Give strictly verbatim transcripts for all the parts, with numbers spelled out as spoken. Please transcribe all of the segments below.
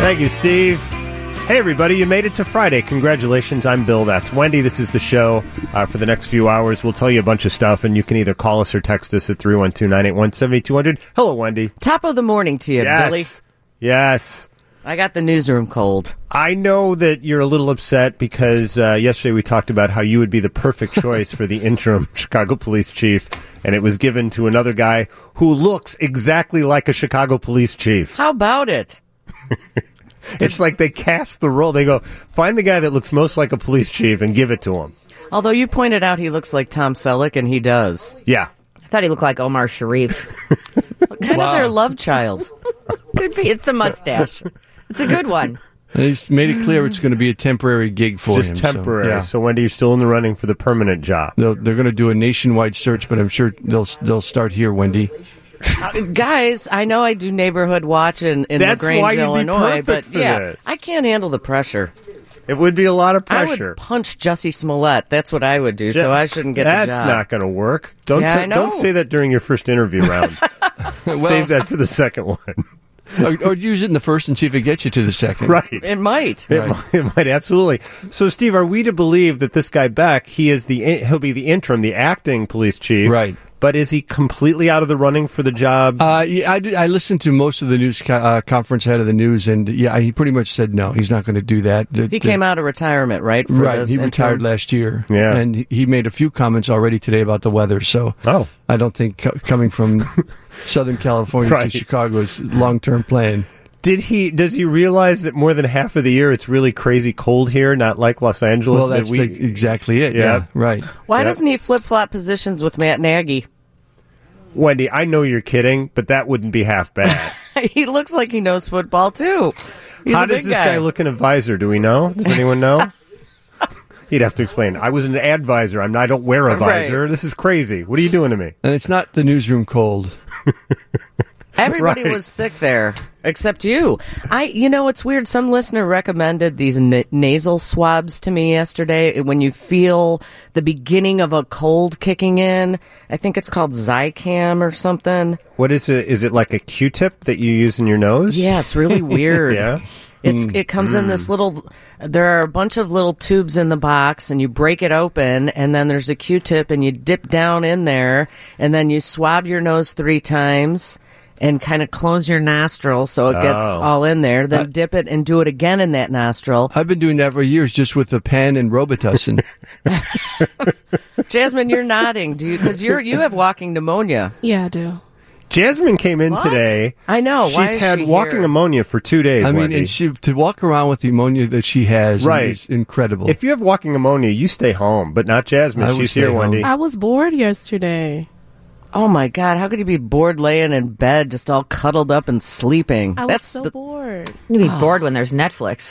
Thank you, Steve. Hey, everybody, you made it to Friday. Congratulations. I'm Bill. That's Wendy. This is the show. Uh, for the next few hours, we'll tell you a bunch of stuff, and you can either call us or text us at three one two, nine eight one, seven two zero zero. Hello, Wendy. Top of the morning to you, yes. Billy. Yes. I got the newsroom cold. I know that you're a little upset because uh, yesterday we talked about how you would be the perfect choice for the interim Chicago police chief, and it was given to another guy who looks exactly like a Chicago police chief. How about it? It's like they cast the role. They go, find the guy that looks most like a police chief and give it to him. Although you pointed out he looks like Tom Selleck, and he does. Yeah. I thought he looked like Omar Sharif. Kind wow. of their love child. Could be. It's the mustache. It's a good one. And he's made it clear it's going to be a temporary gig for Just him. Just temporary. So, yeah. so, Wendy, you're still in the running for the permanent job. They'll, they're going to do a nationwide search, but I'm sure they'll they'll start here, Wendy. Uh, guys, I know I do neighborhood watch in, in That's LaGrange, why you'd Illinois, be but for yeah, this. I can't handle the pressure. It would be a lot of pressure. I would punch Jussie Smollett. That's what I would do, so I shouldn't get That's the job. That's not going to work. Don't yeah, say, I know. don't say that during your first interview round. well, Save that for the second one. or, or use it in the first and see if it gets you to the second. Right. It might. It, right. might, it might, absolutely. So, Steve, are we to believe that this guy Beck, he is the he'll be the interim, the acting police chief? Right. But is he completely out of the running for the job? Uh, yeah, I, did, I listened to most of the news co- uh, conference head of the news, and yeah, he pretty much said no, he's not going to do that. The, he the, came out of retirement, right? For right, this he interim? retired last year. Yeah. And he made a few comments already today about the weather, so oh. I don't think co- coming from Southern California right. to Chicago is long-term plan. Did he? Does he realize that more than half of the year it's really crazy cold here, not like Los Angeles? Well, that's that we, the, exactly it. Yeah, yeah right. Why yeah. doesn't he flip-flop positions with Matt Nagy? Wendy, I know you're kidding, but that wouldn't be half bad. He looks like he knows football, too. He's How a big does this guy. guy look in a visor? Do we know? Does anyone know? He'd have to explain. I was an advisor. I'm not, I don't wear a visor. Right. This is crazy. What are you doing to me? And it's not the newsroom cold. Everybody Right. was sick there, except you. I, you know, it's weird. Some listener recommended these na- nasal swabs to me yesterday. When you feel the beginning of a cold kicking in, I think it's called Zicam or something. What is it? Is it like a Q-tip that you use in your nose? Yeah, it's really weird. Yeah. It's it comes in this little. There are a bunch of little tubes in the box, and you break it open, and then there's a Q-tip, and you dip down in there, and then you swab your nose three times. And kind of close your nostril so it gets Oh. all in there. Then Uh, dip it and do it again in that nostril. I've been doing that for years just with the pen and Robitussin. Jasmine, you're nodding. Do you? Because you're you have walking pneumonia. Yeah, I do. Jasmine came in What? today. I know. She's Why is had she walking here? pneumonia for two days. I mean, Wendy. and she to walk around with the pneumonia that she has Right. is incredible. If you have walking pneumonia, you stay home, but not Jasmine. I would She's stay here, home. Wendy. I was bored yesterday. Oh my God! How could you be bored laying in bed, just all cuddled up and sleeping? I was That's so the, bored. You'd be bored when there's Netflix.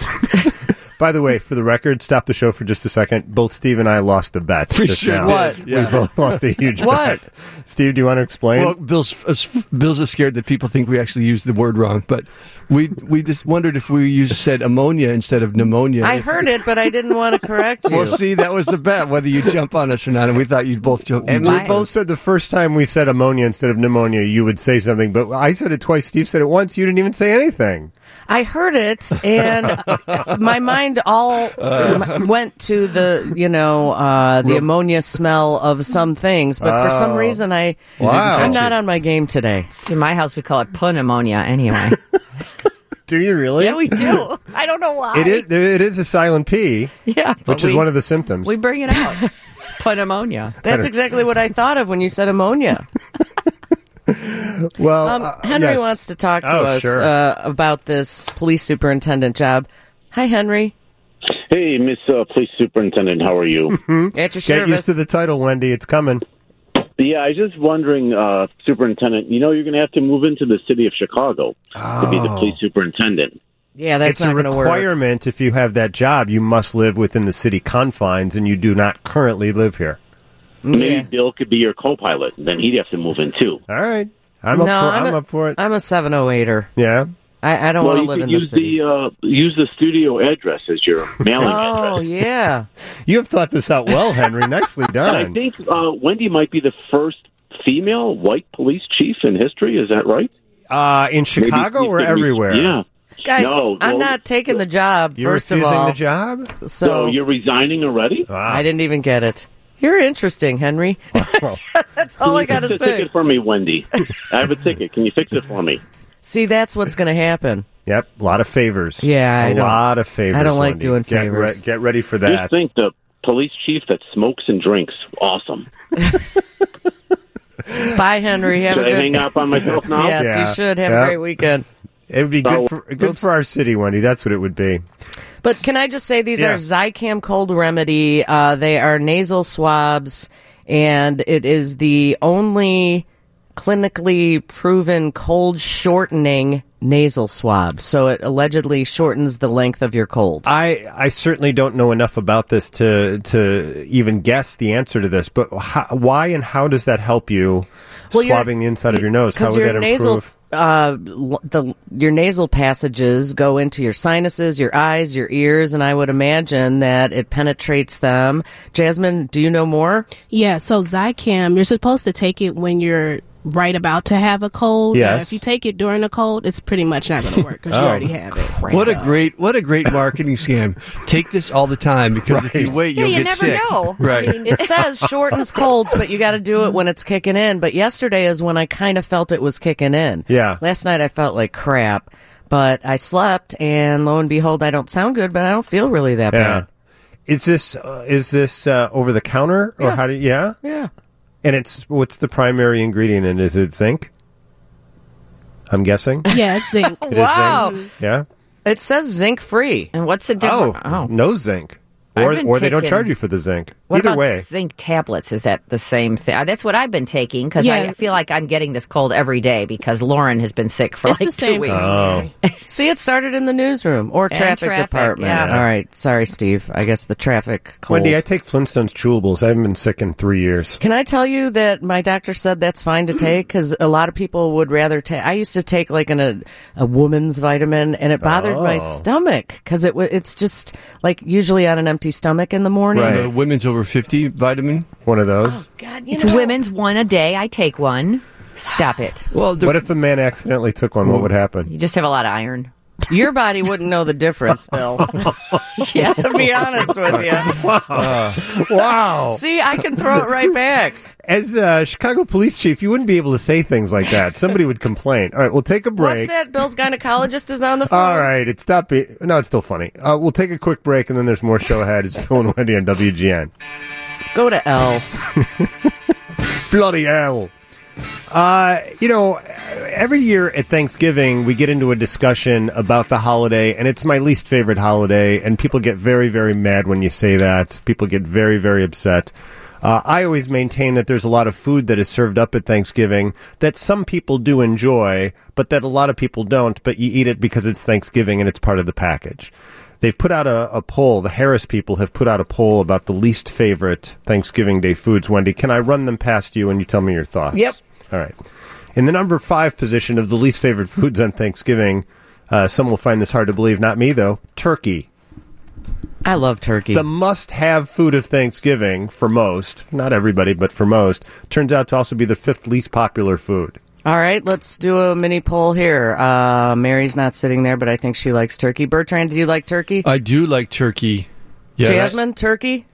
By the way, for the record, stop the show for just a second. Both Steve and I lost a bet. We just sure now. What? did. Yeah. We both lost a huge What? bet. Steve, do you want to explain? Well, Bill's uh, Bill's is scared that people think we actually used the word wrong, but we we just wondered if we used said ammonia instead of pneumonia. I If- heard it, but I didn't want to correct you. Well, see, that was the bet, whether you jump on us or not, and we thought you'd both jump. And we my- both said the first time we said ammonia instead of pneumonia, you would say something, but I said it twice. Steve said it once. You didn't even say anything. I heard it, and my mind all m- went to the, you know, uh, the ammonia smell of some things. But for some Oh. reason, I Wow. I'm not on my game today. See, in my house, we call it pneumonia anyway. Do you really? Yeah, we do. I don't know why. It is. There, it is a silent P, Yeah. but which is we- one of the symptoms. We bring it out. Pneumonia. That's exactly what I thought of when you said ammonia. well, Um, uh, Henry yes. wants to talk to Oh, us sure. uh, about this police superintendent job. Hi, Henry. Hey, Miss uh, Police Superintendent, how are you? At your Get service. used to the title, Wendy. It's coming. Yeah, I was just wondering, uh, Superintendent, you know you're going to have to move into the city of Chicago to be the police superintendent. yeah, that's it's not a going to work. requirement if you have that job. You must live within the city confines, and you do not currently live here. Maybe Yeah. Bill could be your co-pilot. Then he'd have to move in, too. All right. I'm No, up for I'm I'm a- up for it. I'm a seven oh eighter. Yeah. I, I don't well, want you to live could in the use city. the uh, use the studio address as your mailing Oh, address. yeah. You have thought this out well, Henry. Nicely And I done. think uh, Wendy might be the first female white police chief in history. Is that right? Uh, in Maybe Chicago you or could re- everywhere? Yeah. Guys, No, I'm well, not taking the job, You're first of refusing all. the job? So, So you're resigning already? I didn't even get it. You're interesting, Henry. That's all I got to Fix a say. ticket for me, Wendy. I have a ticket. Can you fix it for me? See, that's what's going to happen. Yep, a lot of favors. Yeah, I a don't- lot of favors. I don't like Wendy. doing get favors. get ready for Just that. think the police chief that smokes and drinks. Awesome. Bye, Henry. Have Should a I good hang up on myself now? Yes, Yeah. you should. Have Yeah. a great weekend. It would be good Oh, for good oops. for our city, Wendy. That's what it would be. But can I just say these Yeah. are Zicam Cold Remedy. Uh, they are nasal swabs, and it is the only clinically proven cold shortening nasal swab. So it allegedly shortens the length of your cold. I, I certainly don't know enough about this to to even guess the answer to this. But how, why and how does that help you? Well, your- swabbing the inside of your nose. How Because would your that nasal, improve? uh, l- the your nasal passages go into your sinuses, your eyes, your ears, and I would imagine that it penetrates them. Jasmine, do you know more? Yeah, so Zicam, you're supposed to take it when you're right about to have a cold. Yes. Uh, if you take it during a cold, it's pretty much not going to work because you Oh. already have it. What a great, what a great marketing scam! Take this all the time because if you Right. wait, Yeah, you'll you get never sick. know. Right. I mean, It says shortens colds, but you got to do it when it's kicking in. But yesterday is when I kind of felt it was kicking in. Yeah. Last night I felt like crap, but I slept, and lo and behold, I don't sound good, but I don't feel really that Yeah. bad. Is this uh, is this uh, over the counter or Yeah. how do you, yeah? Yeah. And it's what's the primary ingredient in it? Is it zinc? I'm guessing. Yeah, it's zinc. It is Wow. zinc? Yeah. It says zinc free. and what's the Oh, difference? Oh, no zinc. I've Or been or they don't taking- charge you for the zinc. What Either about way. zinc tablets? Is that the same thing? Uh, That's what I've been taking because Yeah. I feel like I'm getting this cold every day because Lauren has been sick for It's like the same two weeks. Oh. See, it started in the newsroom or traffic, traffic, department. yeah. All right. Sorry, Steve. I guess the traffic cold. Wendy, I take Flintstones chewables. I haven't been sick in three years. Can I tell you that my doctor said that's fine to take because a lot of people would rather take. I used to take like an, a a woman's vitamin, and it bothered my Oh. stomach because it wa it's just like usually on an empty stomach in the morning. Right. The women's over fifty vitamin. One of those. God, you It's know, women's one a day. I take one. Stop it. Well, the, What if a man accidentally took one? What would happen? You just have a lot of iron. your body wouldn't know the difference, Bill. Yeah. To be honest with you. Wow. See, I can throw it right back. As uh, Chicago police chief, you wouldn't be able to say things like that. Somebody would complain. All right, we'll take a break. What's that? Bill's gynecologist is on the phone. All right, it's stop. Be- no, it's still funny. Uh, we'll take a quick break, and then there's more show ahead. It's Phil and Wendy on W G N. Go to L. Bloody hell. Uh, you know, every year at Thanksgiving, we get into a discussion about the holiday, and it's my least favorite holiday, and people get very, very mad when you say that. People get very, very upset. Uh, I always maintain that there's a lot of food that is served up at Thanksgiving that some people do enjoy, but that a lot of people don't, but you eat it because it's Thanksgiving and it's part of the package. They've put out a, a poll. The Harris people have put out a poll about the least favorite Thanksgiving Day foods. Wendy, can I run them past you and you tell me your thoughts? Yep. All right. In the number five position of the least favorite foods on Thanksgiving, uh, some will find this hard to believe. Not me, though. Turkey. I love turkey. The must-have food of Thanksgiving for most, not everybody, but for most, turns out to also be the fifth least popular food. All right, let's do a mini poll here. Uh, Mary's not sitting there, but I think she likes turkey. Bertrand, do you like turkey? I do like turkey. Yeah, Jasmine, turkey?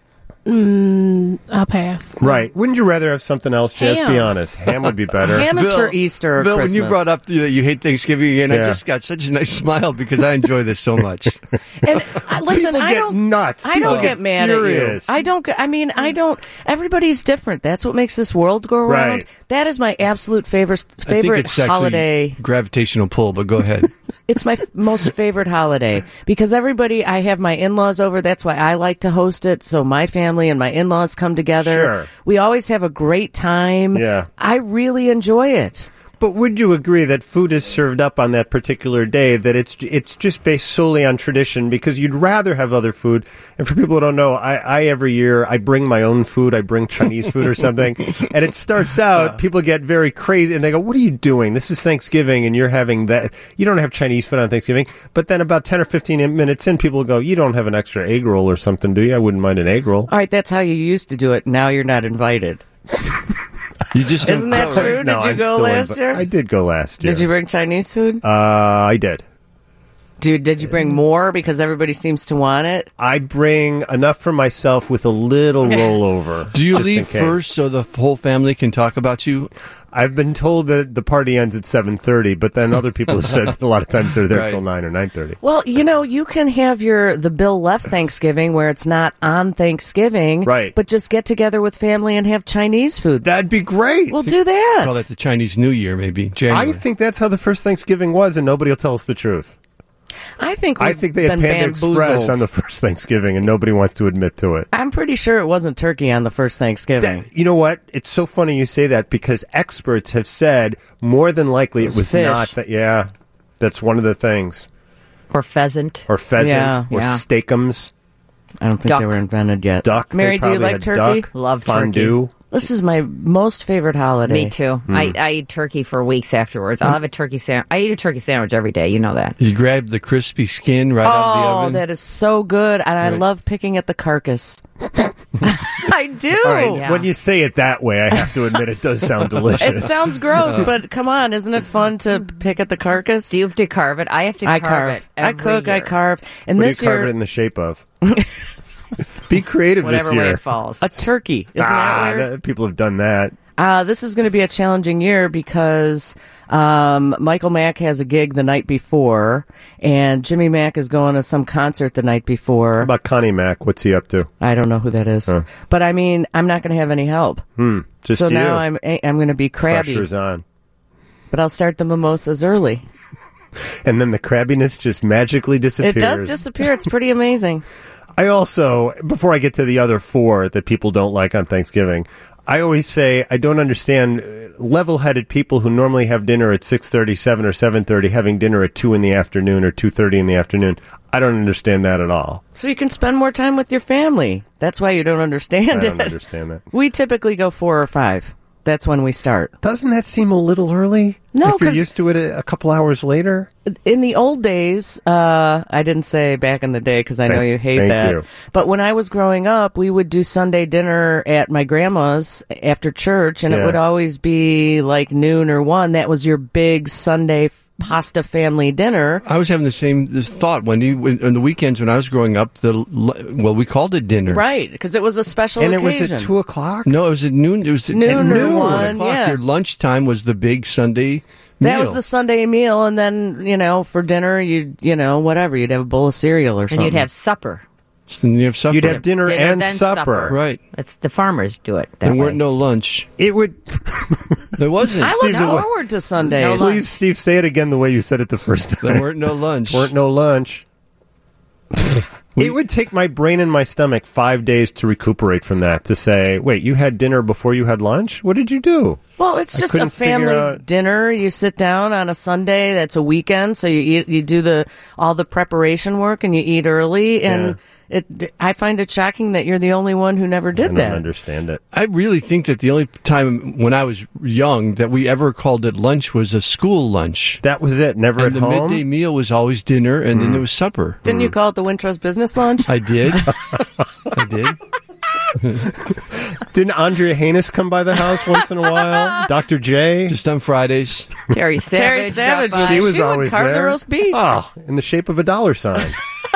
I'll pass. Right. Wouldn't you rather have something else, Jess? Ham. Be honest. Ham would be better. Ham is Bill- for Easter or Bill, Christmas. when you brought up that you hate Thanksgiving again, Yeah. I just got such a nice smile because I enjoy this so much. And uh, listen, People I get don't nuts. I People don't get get mad furious. at you. I don't. get- I mean, I don't. Everybody's different. That's what makes this world go around. Right. That is my absolute favorite I think favorite it's actually holiday. gravitational pull, but go ahead. It's my f- most favorite holiday because everybody. I have my in-laws over. That's why I like to host it. So my family and my in-laws come together. Sure. We always have a great time. Yeah. I really enjoy it. But would you agree that food is served up on that particular day, that it's it's just based solely on tradition because you'd rather have other food? And for people who don't know, I, I every year, I bring my own food. I bring Chinese food or something. And it starts out, people get very crazy and they go, what are you doing? This is Thanksgiving and you're having that. You don't have Chinese food on Thanksgiving. But then about ten or fifteen minutes in, people go, you don't have an extra egg roll or something, do you? I wouldn't mind an egg roll. All right, that's how you used to do it. Now you're not invited. You just Isn't that true? Did No, you I'm go still last invi- year? I did go last year. Did you bring Chinese food? Uh, I did. Dude, did you bring more because everybody seems to want it? I bring enough for myself with a little rollover. Do you just in leave case. first so the whole family can talk about you? I've been told that the party ends at seven thirty, but then other people have said that a lot of times they're there Right. till nine or nine thirty. Well, you know, you can have your the Bill left Thanksgiving where it's not on Thanksgiving, Right. but just get together with family and have Chinese food. That'd be great. We'll do that. Call that the Chinese New Year, maybe. January. I think that's how the first Thanksgiving was, and nobody will tell us the truth. I think I we've think they had been Panda bamboozled. Express on the first Thanksgiving, and nobody wants to admit to it. I'm pretty sure it wasn't turkey on the first Thanksgiving. That- you know what? It's so funny you say that because experts have said more than likely it was was fish. not that. Yeah, that's one of the things. Or pheasant. Or pheasant, Yeah. or Yeah. steakums, I don't think Duck. they were invented yet. duck. Mary, They do you probably like had turkey? Duck, Love fondue. turkey. This is my most favorite holiday. Me too. I, I eat turkey for weeks afterwards. I'll have a turkey sandwich. I eat a turkey sandwich every day. You know that. You grab the crispy skin right out of the Oh, oven. that is so good, and I Right. love picking at the carcass. I do. All right, Yeah. when you say it that way, I have to admit it does sound delicious. It sounds gross, but come on, isn't it fun to pick at the carcass? Do you have to carve it? I have to I carve, carve. it. I every cook. I year. carve. And what do you this carve year, it in the shape of? Be creative Whatever this way year. it falls. a turkey. Isn't ah, that weird? that- people have done that. Uh, this is going to be a challenging year because um, Michael Mack has a gig the night before, and Jimmy Mack is going to some concert the night before. How about Connie Mack? What's he up to? I don't know who that is, Huh. but I mean, I'm not going to have any help. Hmm. Just so you. now I'm I'm going to be crabby, Pressure's on. but I'll start the mimosas early. And then the crabbiness just magically disappears. It does disappear. It's pretty amazing. I also, before I get to the other four that people don't like on Thanksgiving, I always say I don't understand uh, level-headed people who normally have dinner at six thirty, seven or seven thirty having dinner at two in the afternoon or two thirty in the afternoon. I don't understand that at all. So you can spend more time with your family. That's why you don't understand I it. don't understand that. We typically go four or five. That's when we start. Doesn't that seem a little early? No, if you're 'cause- used to it a, a couple hours later. In the old days, uh, I didn't say back in the day because I know Thank- you hate thank that. you. But when I was growing up, we would do Sunday dinner at my grandma's after church, and Yeah. it would always be like noon or one. That was your big Sunday f- pasta family dinner. I was having the same this thought, Wendy. When, on the weekends when I was growing up, the l- well, we called it dinner. Right, because it was a special And it occasion. was at two o'clock? No, it was at noon. It was at Noon at or noon. one, o'clock. yeah. Your lunchtime was the big Sunday That meal. was the Sunday meal, and then, you know, for dinner, you'd, you know, whatever, you'd have a bowl of cereal or And something. you'd have supper. So then you have supper. You'd have dinner, Dinner, and then supper. supper. Right. It's the farmers do it. That There way. weren't no lunch. It would. There wasn't. I look Steve's away. forward to Sundays. No lunch. Please, Steve, say it again the way you said it the first time. There weren't no lunch. weren't no lunch. It would take my brain and my stomach five days to recuperate from that. To say, wait, you had dinner before you had lunch? What did you do? Well, it's I just a couldn't figure family out- dinner. You sit down on a Sunday. That's a weekend, so you eat, you do the all the preparation work, and you eat early. And it, I find it shocking that you're the only one who never I did don't that. understand it. I really think that the only time when I was young that we ever called it lunch was a school lunch. That was it. Never And at the home. midday meal was always dinner, and then there was supper. Didn't you call it the Wintrust Business Lunch? I did. I did. Didn't Andrea Haynes come by the house once in a while? Doctor J. Just on Fridays. Terry Savage. Terry Savage got was- by. She was she would always carve the there. roast beast. Oh, in the shape of a dollar sign.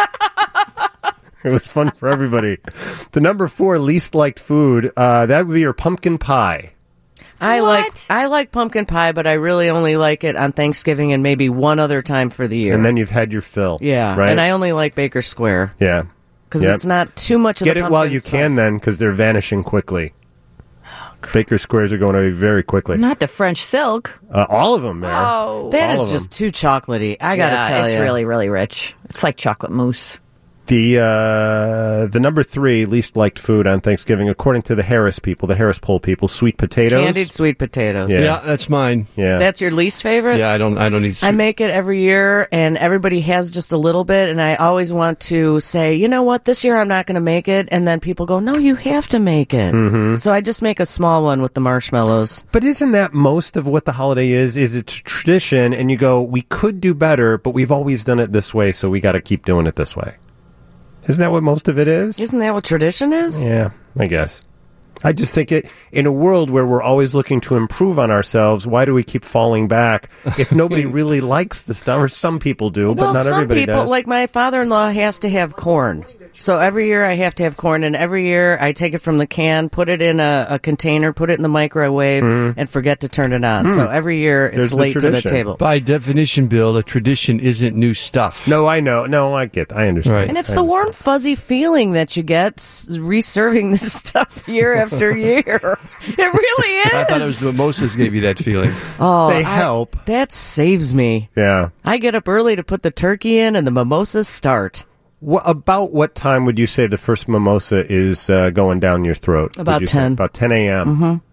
It was fun for everybody. The number four least liked food, uh, that would be your pumpkin pie. I What? like I like pumpkin pie, but I really only like it on Thanksgiving and maybe one other time for the year. And then you've had your fill. yeah, Right? and I only like Baker Square yeah. because Yep. it's not too much of Get the it while pumpkin you spice. can then, because they're vanishing quickly. Baker Squares are going away very quickly. Not the French silk. Uh, all of them, Mayor. Oh. That All is of just too chocolatey. I gotta yeah, tell it's you, really, really rich. It's like chocolate mousse. The uh, the number three least liked food on Thanksgiving, according to the Harris people, the Harris poll people, sweet potatoes. candied sweet potatoes. Yeah. Yeah, that's mine. Yeah. That's your least favorite? Yeah, I don't. I don't eat. I make it every year, and everybody has just a little bit, and I always want to say, you know what, this year I'm not going to make it, and then people go, no, you have to make it. Mm-hmm. So I just make a small one with the marshmallows. But isn't that most of what the holiday is? Is it's a tradition, and you go, we could do better, but we've always done it this way, so we got to keep doing it this way. Isn't that what most of it is? Isn't that what tradition is? Yeah, I guess. I just think it in a world where we're always looking to improve on ourselves, why do we keep falling back if nobody really likes the stuff? Or some people do, but well, not some everybody people, does. like my father-in-law, has to have corn. So every year I have to have corn, and every year I take it from the can, put it in a, a container, put it in the microwave, Mm. and forget to turn it on. Mm. So every year There's it's the late to the tradition. table. By definition, Bill, a tradition isn't new stuff. No, I know. No, I get. I understand. Right. And it's I the understand. warm, fuzzy feeling that you get s- reserving this stuff year after year. It really is. I thought it was the mimosas gave you that feeling. Oh, They I- help. that saves me. Yeah. I get up early to put the turkey in, and the mimosas start. What, about what time would you say the first mimosa is uh, going down your throat? About Would you say? ten. About ten a.m.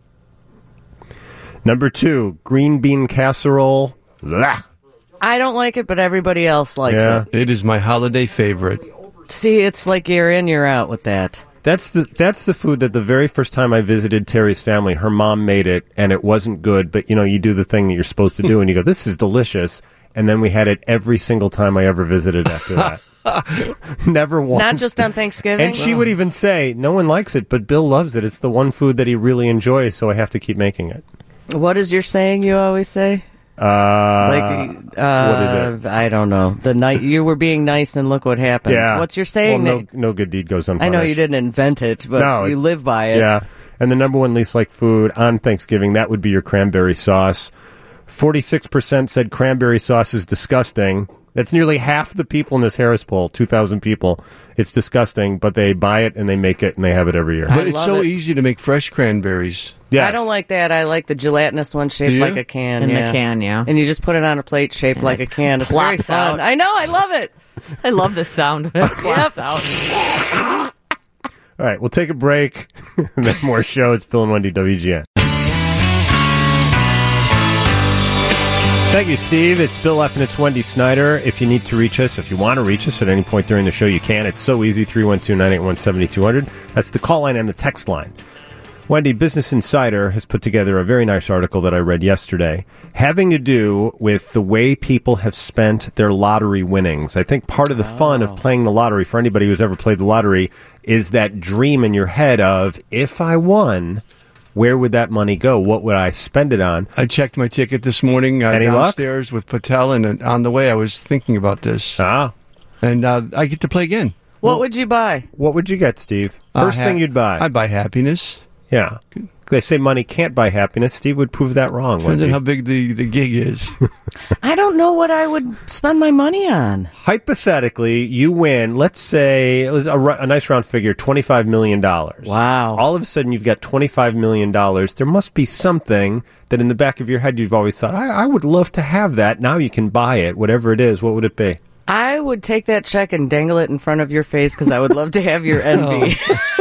Mm-hmm. Number two, green bean casserole. Blah. I don't like it, but everybody else likes Yeah. it. It is my holiday favorite. See, it's like you're in, you're out with that. That's the that's the food that the very first time I visited Terry's family, her mom made it, and it wasn't good. But you know, you do the thing that you're supposed to do, and you go, "This is delicious." And then we had it every single time I ever visited after that. Never once. Not just on Thanksgiving. And she would even say, "No one likes it, but Bill loves it. It's the one food that he really enjoys, so I have to keep making it." What is your saying you always say? Uh, Like, uh, what is it? I don't know. The night you were being nice, and look what happened. Yeah. What's your saying? Well, that- no, no good deed goes unpunished. I know you didn't invent it, but No, you it's- live by it. Yeah. And the number one least liked food on Thanksgiving, that would be your cranberry sauce. forty-six percent said cranberry sauce is disgusting. That's nearly half the people in this Harris poll, two thousand people. It's disgusting, but they buy it and they make it and they have it every year. I But it's love so it. easy to make fresh cranberries. Yes. I don't like that. I like the gelatinous one shaped Do you? like a can. In the yeah. can, yeah. And you just put it on a plate shaped like a can. It's very plops fun. out. I know. I love it. I love the sound when it plops out. All right, we'll take a break. And then more show. It's Bill and Wendy, W G N. Thank you, Steve. It's Bill F. and it's Wendy Snyder. If you need to reach us, if you want to reach us at any point during the show, you can. It's so easy, three one two, nine eight one, seven two zero zero. That's the call line and the text line. Wendy, Business Insider has put together a very nice article that I read yesterday having to do with the way people have spent their lottery winnings. I think part of the fun of playing the lottery, for anybody who's ever played the lottery, is that dream in your head of, if I won, where would that money go? What would I spend it on? I checked my ticket this morning uh, Any luck? downstairs with Patel, and uh, on the way I was thinking about this. Ah, And uh, I get to play again. What would you buy? what would you get, Steve? First Uh, thing ha- you'd buy. I'd buy happiness. Yeah. They say money can't buy happiness. Steve would prove that wrong. Depends Wendy. on how big the, the gig is. I don't know what I would spend my money on. Hypothetically, you win, let's say, a, ru- a nice round figure, twenty-five million dollars. Wow. All of a sudden, you've got twenty-five million dollars. There must be something that in the back of your head you've always thought, I, I would love to have that. Now you can buy it, whatever it is. What would it be? I would take that check and dangle it in front of your face because I would love to have your envy.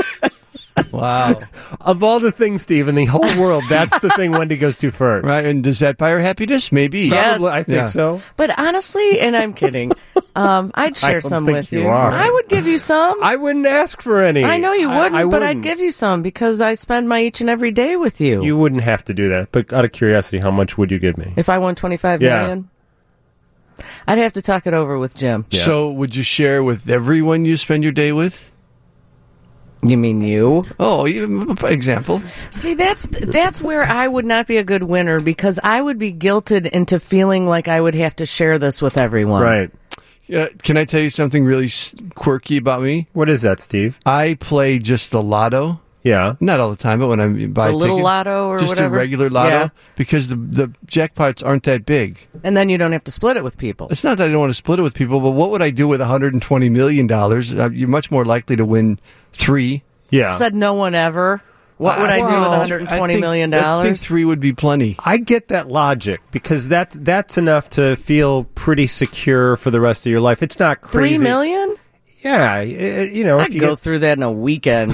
Wow. Of all the things, Steve, in the whole world, that's the thing Wendy goes to first. Right, and does that buy her happiness? Maybe. Yes. Probably, I think Yeah. so. But honestly, and I'm kidding, um, I'd I share don't some think with you you. are. I would give you some. I wouldn't ask for any. I know you I- wouldn't, I but I'd wouldn't. give you some because I spend my each and every day with you. You wouldn't have to do that. But out of curiosity, how much would you give me? If I won twenty-five Yeah. million, I'd have to talk it over with Jim. Yeah. So would you share with everyone you spend your day with? You mean you? Oh, even- example. See, that's that's where I would not be a good winner because I would be guilted into feeling like I would have to share this with everyone. Right. Uh, can I tell you something really s- quirky about me? What is that, Steve? I play just the lotto. Yeah. Not all the time, but when I buy The a little ticket, lotto or just whatever? a regular lotto, Yeah. because the the jackpots aren't that big. And then you don't have to split it with people. It's not that I don't want to split it with people, but what would I do with one hundred twenty million dollars? Uh, you're much more likely to win three. Yeah. Said no one ever. What would I do with Well, one hundred twenty I think- million I think dollars? three would be plenty. I get that logic because that's that's enough to feel pretty secure for the rest of your life. It's not crazy. Three million? Yeah, it, you know. if I'd you go get, through that in a weekend.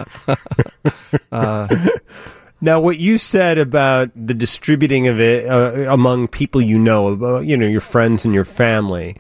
now, what you said about the distributing of it uh, among people you know, uh, you know, your friends and your family.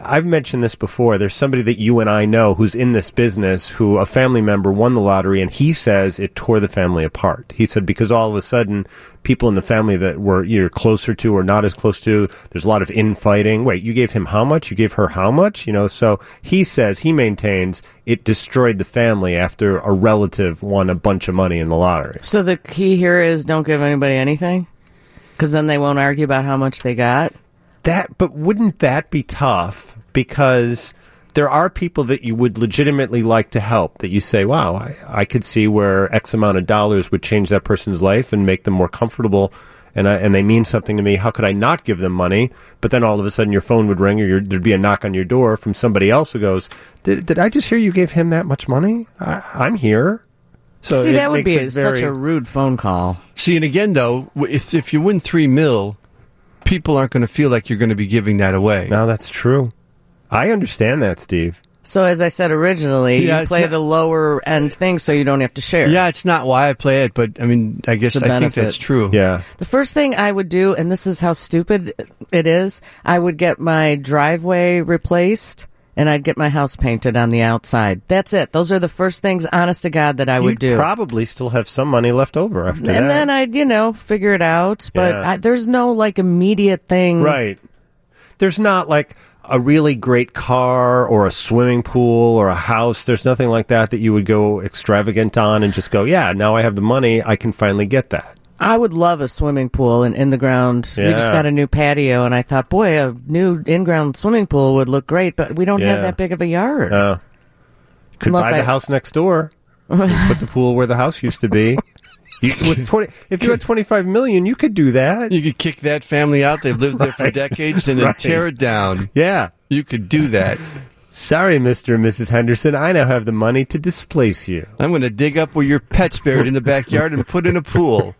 I've mentioned this before. There's somebody that you and I know who's in this business who a family member won the lottery, and he says it tore the family apart. He said because all of a sudden people in the family that were either closer to or not as close to, there's a lot of infighting. Wait, you gave him how much? You gave her how much? You know, so he says, he maintains it destroyed the family after a relative won a bunch of money in the lottery. So the key here is don't give anybody anything? Because then they won't argue about how much they got? That, but wouldn't that be tough? Because there are people that you would legitimately like to help, that you say, wow, I, I could see where X amount of dollars would change that person's life and make them more comfortable, and I, and they mean something to me. How could I not give them money? But then all of a sudden your phone would ring, or your, there'd be a knock on your door from somebody else who goes, did, did I just hear you gave him that much money? I, I'm here. So See, it that would makes be it such very- a rude phone call. See, and again, though, if if you win three mil, people aren't going to feel like you're going to be giving that away. No, that's true. I understand that, Steve. So as I said originally, Yeah, you it's play not- the lower end thing so you don't have to share. Yeah, it's not why I play it, but I mean, I guess It's a I think benefit. that's true. Yeah. The first thing I would do, and this is how stupid it is, I would get my driveway replaced and I'd get my house painted on the outside. That's it. Those are the first things, honest to God, that I would You'd do. probably still have some money left over after that. And then I'd, you know, figure it out. But Yeah. I, there's no, like, immediate thing. Right. There's not like a really great car or a swimming pool or a house. There's nothing like that that you would go extravagant on and just go, yeah, now I have the money. I can finally get that. I would love a swimming pool in, in the ground. We just Yeah. got a new patio, and I thought, boy, a new in-ground swimming pool would look great, but we don't have Yeah. that big of a yard. Uh, could Unless buy I- the house next door. Put the pool where the house used to be. You, with twenty, if you had twenty-five million, you could do that. You could kick that family out. They've lived there for Right. decades and then Right. tear it down. Yeah. You could do that. Sorry, Mister and Missus Henderson. I now have the money to displace you. I'm going to dig up where your pet's buried in the backyard and put in a pool.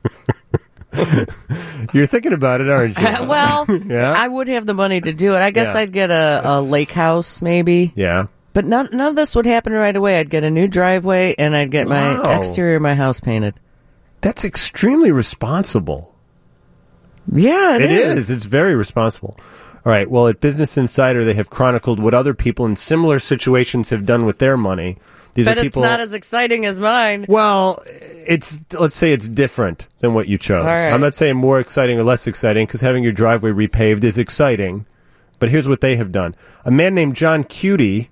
You're thinking about it, aren't you? well, Yeah? I would have the money to do it. I guess Yeah. I'd get a, a lake house, maybe. Yeah. But none, none of this would happen right away. I'd get a new driveway, and I'd get Wow. my exterior of my house painted. That's extremely responsible. Yeah, It is. It's very responsible. All right. Well, at Business Insider, they have chronicled what other people in similar situations have done with their money. These But are it's people. not as exciting as mine. Well, it's let's say it's different than what you chose. All right. I'm not saying more exciting or less exciting because having your driveway repaved is exciting. But here's what they have done: a man named John Cutie,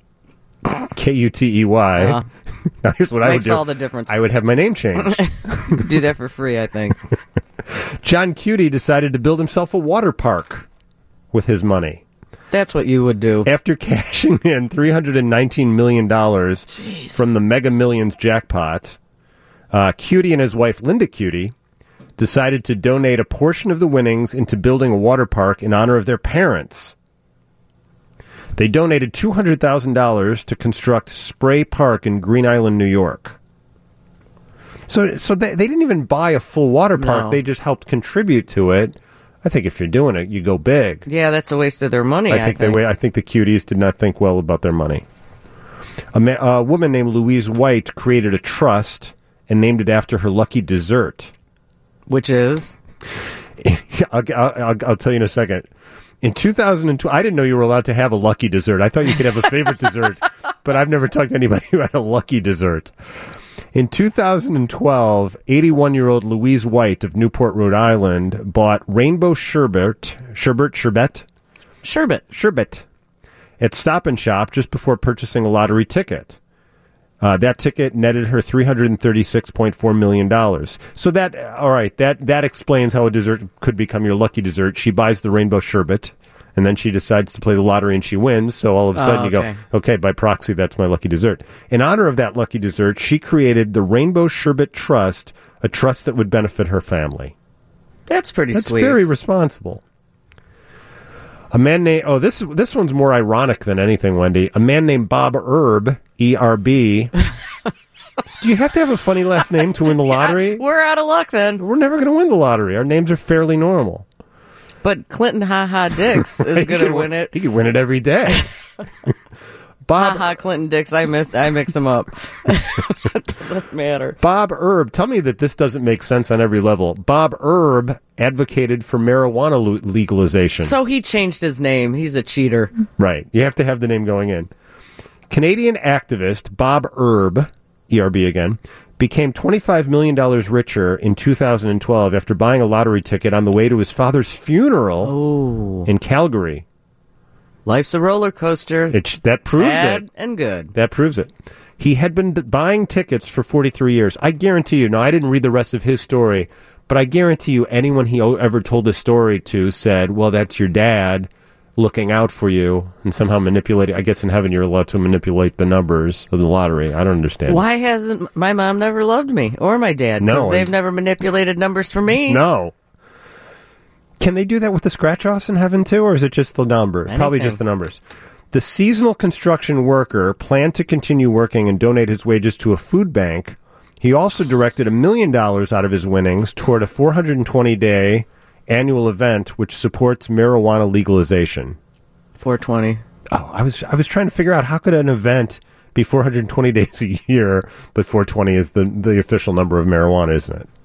K U T E Y. Uh-huh. Now here's what I would Makes do. all the difference. I would have my name changed. You could do that for free, I think. John Cutie decided to build himself a water park with his money. That's what you would do. After cashing in three hundred nineteen million dollars from the Mega Millions jackpot, uh, Cutie and his wife, Linda Cutie, decided to donate a portion of the winnings into building a water park in honor of their parents. They donated two hundred thousand dollars to construct Spray Park in Green Island, New York. So, so they, they didn't even buy a full water park. No. They just helped contribute to it. I think if you're doing it, you go big. Yeah, that's a waste of their money, I, I think, they wa- I think the cuties did not think well about their money. A, ma- a woman named Louise White created a trust and named it after her lucky dessert. Which is? I'll, I'll, I'll tell you in a second. In two thousand two, I didn't know you were allowed to have a lucky dessert. I thought you could have a favorite dessert, but I've never talked to anybody who had a lucky dessert. In two thousand twelve, eighty-one-year-old Louise White of Newport, Rhode Island, bought rainbow sherbet, sherbet, sherbet, Sherbet. sherbet at Stop and Shop just before purchasing a lottery ticket. Uh, that ticket netted her three hundred thirty-six point four million dollars. So that, all right, that, that explains how a dessert could become your lucky dessert. She buys the rainbow sherbet, and then she decides to play the lottery and she wins. So all of a Oh, sudden you okay. go, okay, by proxy, that's my lucky dessert. In honor of that lucky dessert, she created the Rainbow Sherbet Trust, a trust that would benefit her family. That's pretty That's sweet. very responsible. A man named, oh, this this one's more ironic than anything, Wendy. A man named Bob Erb, E R B. Do you have to have a funny last name to win the lottery? We're out of luck then. We're never going to win the lottery. Our names are fairly normal. But Clinton Ha Ha Dix is He going could to win it. He could win it every day. Bob Haha, Clinton Dix. I miss. I mix them up. It doesn't matter. Bob Erb, tell me that this doesn't make sense on every level. Bob Erb advocated for marijuana lo- legalization. So he changed his name. He's a cheater. Right. You have to have the name going in. Canadian activist Bob Erb, E R B again, became twenty-five million dollars richer in two thousand twelve after buying a lottery ticket on the way to his father's funeral Ooh. in Calgary. Life's a roller coaster. It, that proves Bad it. and good. That proves it. He had been d- buying tickets for forty-three years. I guarantee you, now I didn't read the rest of his story, but I guarantee you anyone he o- ever told this story to said, well, that's your dad looking out for you and somehow manipulating. I guess in heaven you're allowed to manipulate the numbers of the lottery. I don't understand. Why hasn't my mom never loved me or my dad? No, Because they've and- never manipulated numbers for me. No. Can they do that with the scratch-offs in heaven, too, or is it just the number? Anything. Probably just the numbers. The seasonal construction worker planned to continue working and donate his wages to a food bank. He also directed a million dollars out of his winnings toward a four hundred twenty day annual event which supports marijuana legalization. four twenty. Oh, I was I was trying to figure out how could an event be four hundred twenty days a year, but four twenty is the, the official number of marijuana, isn't it?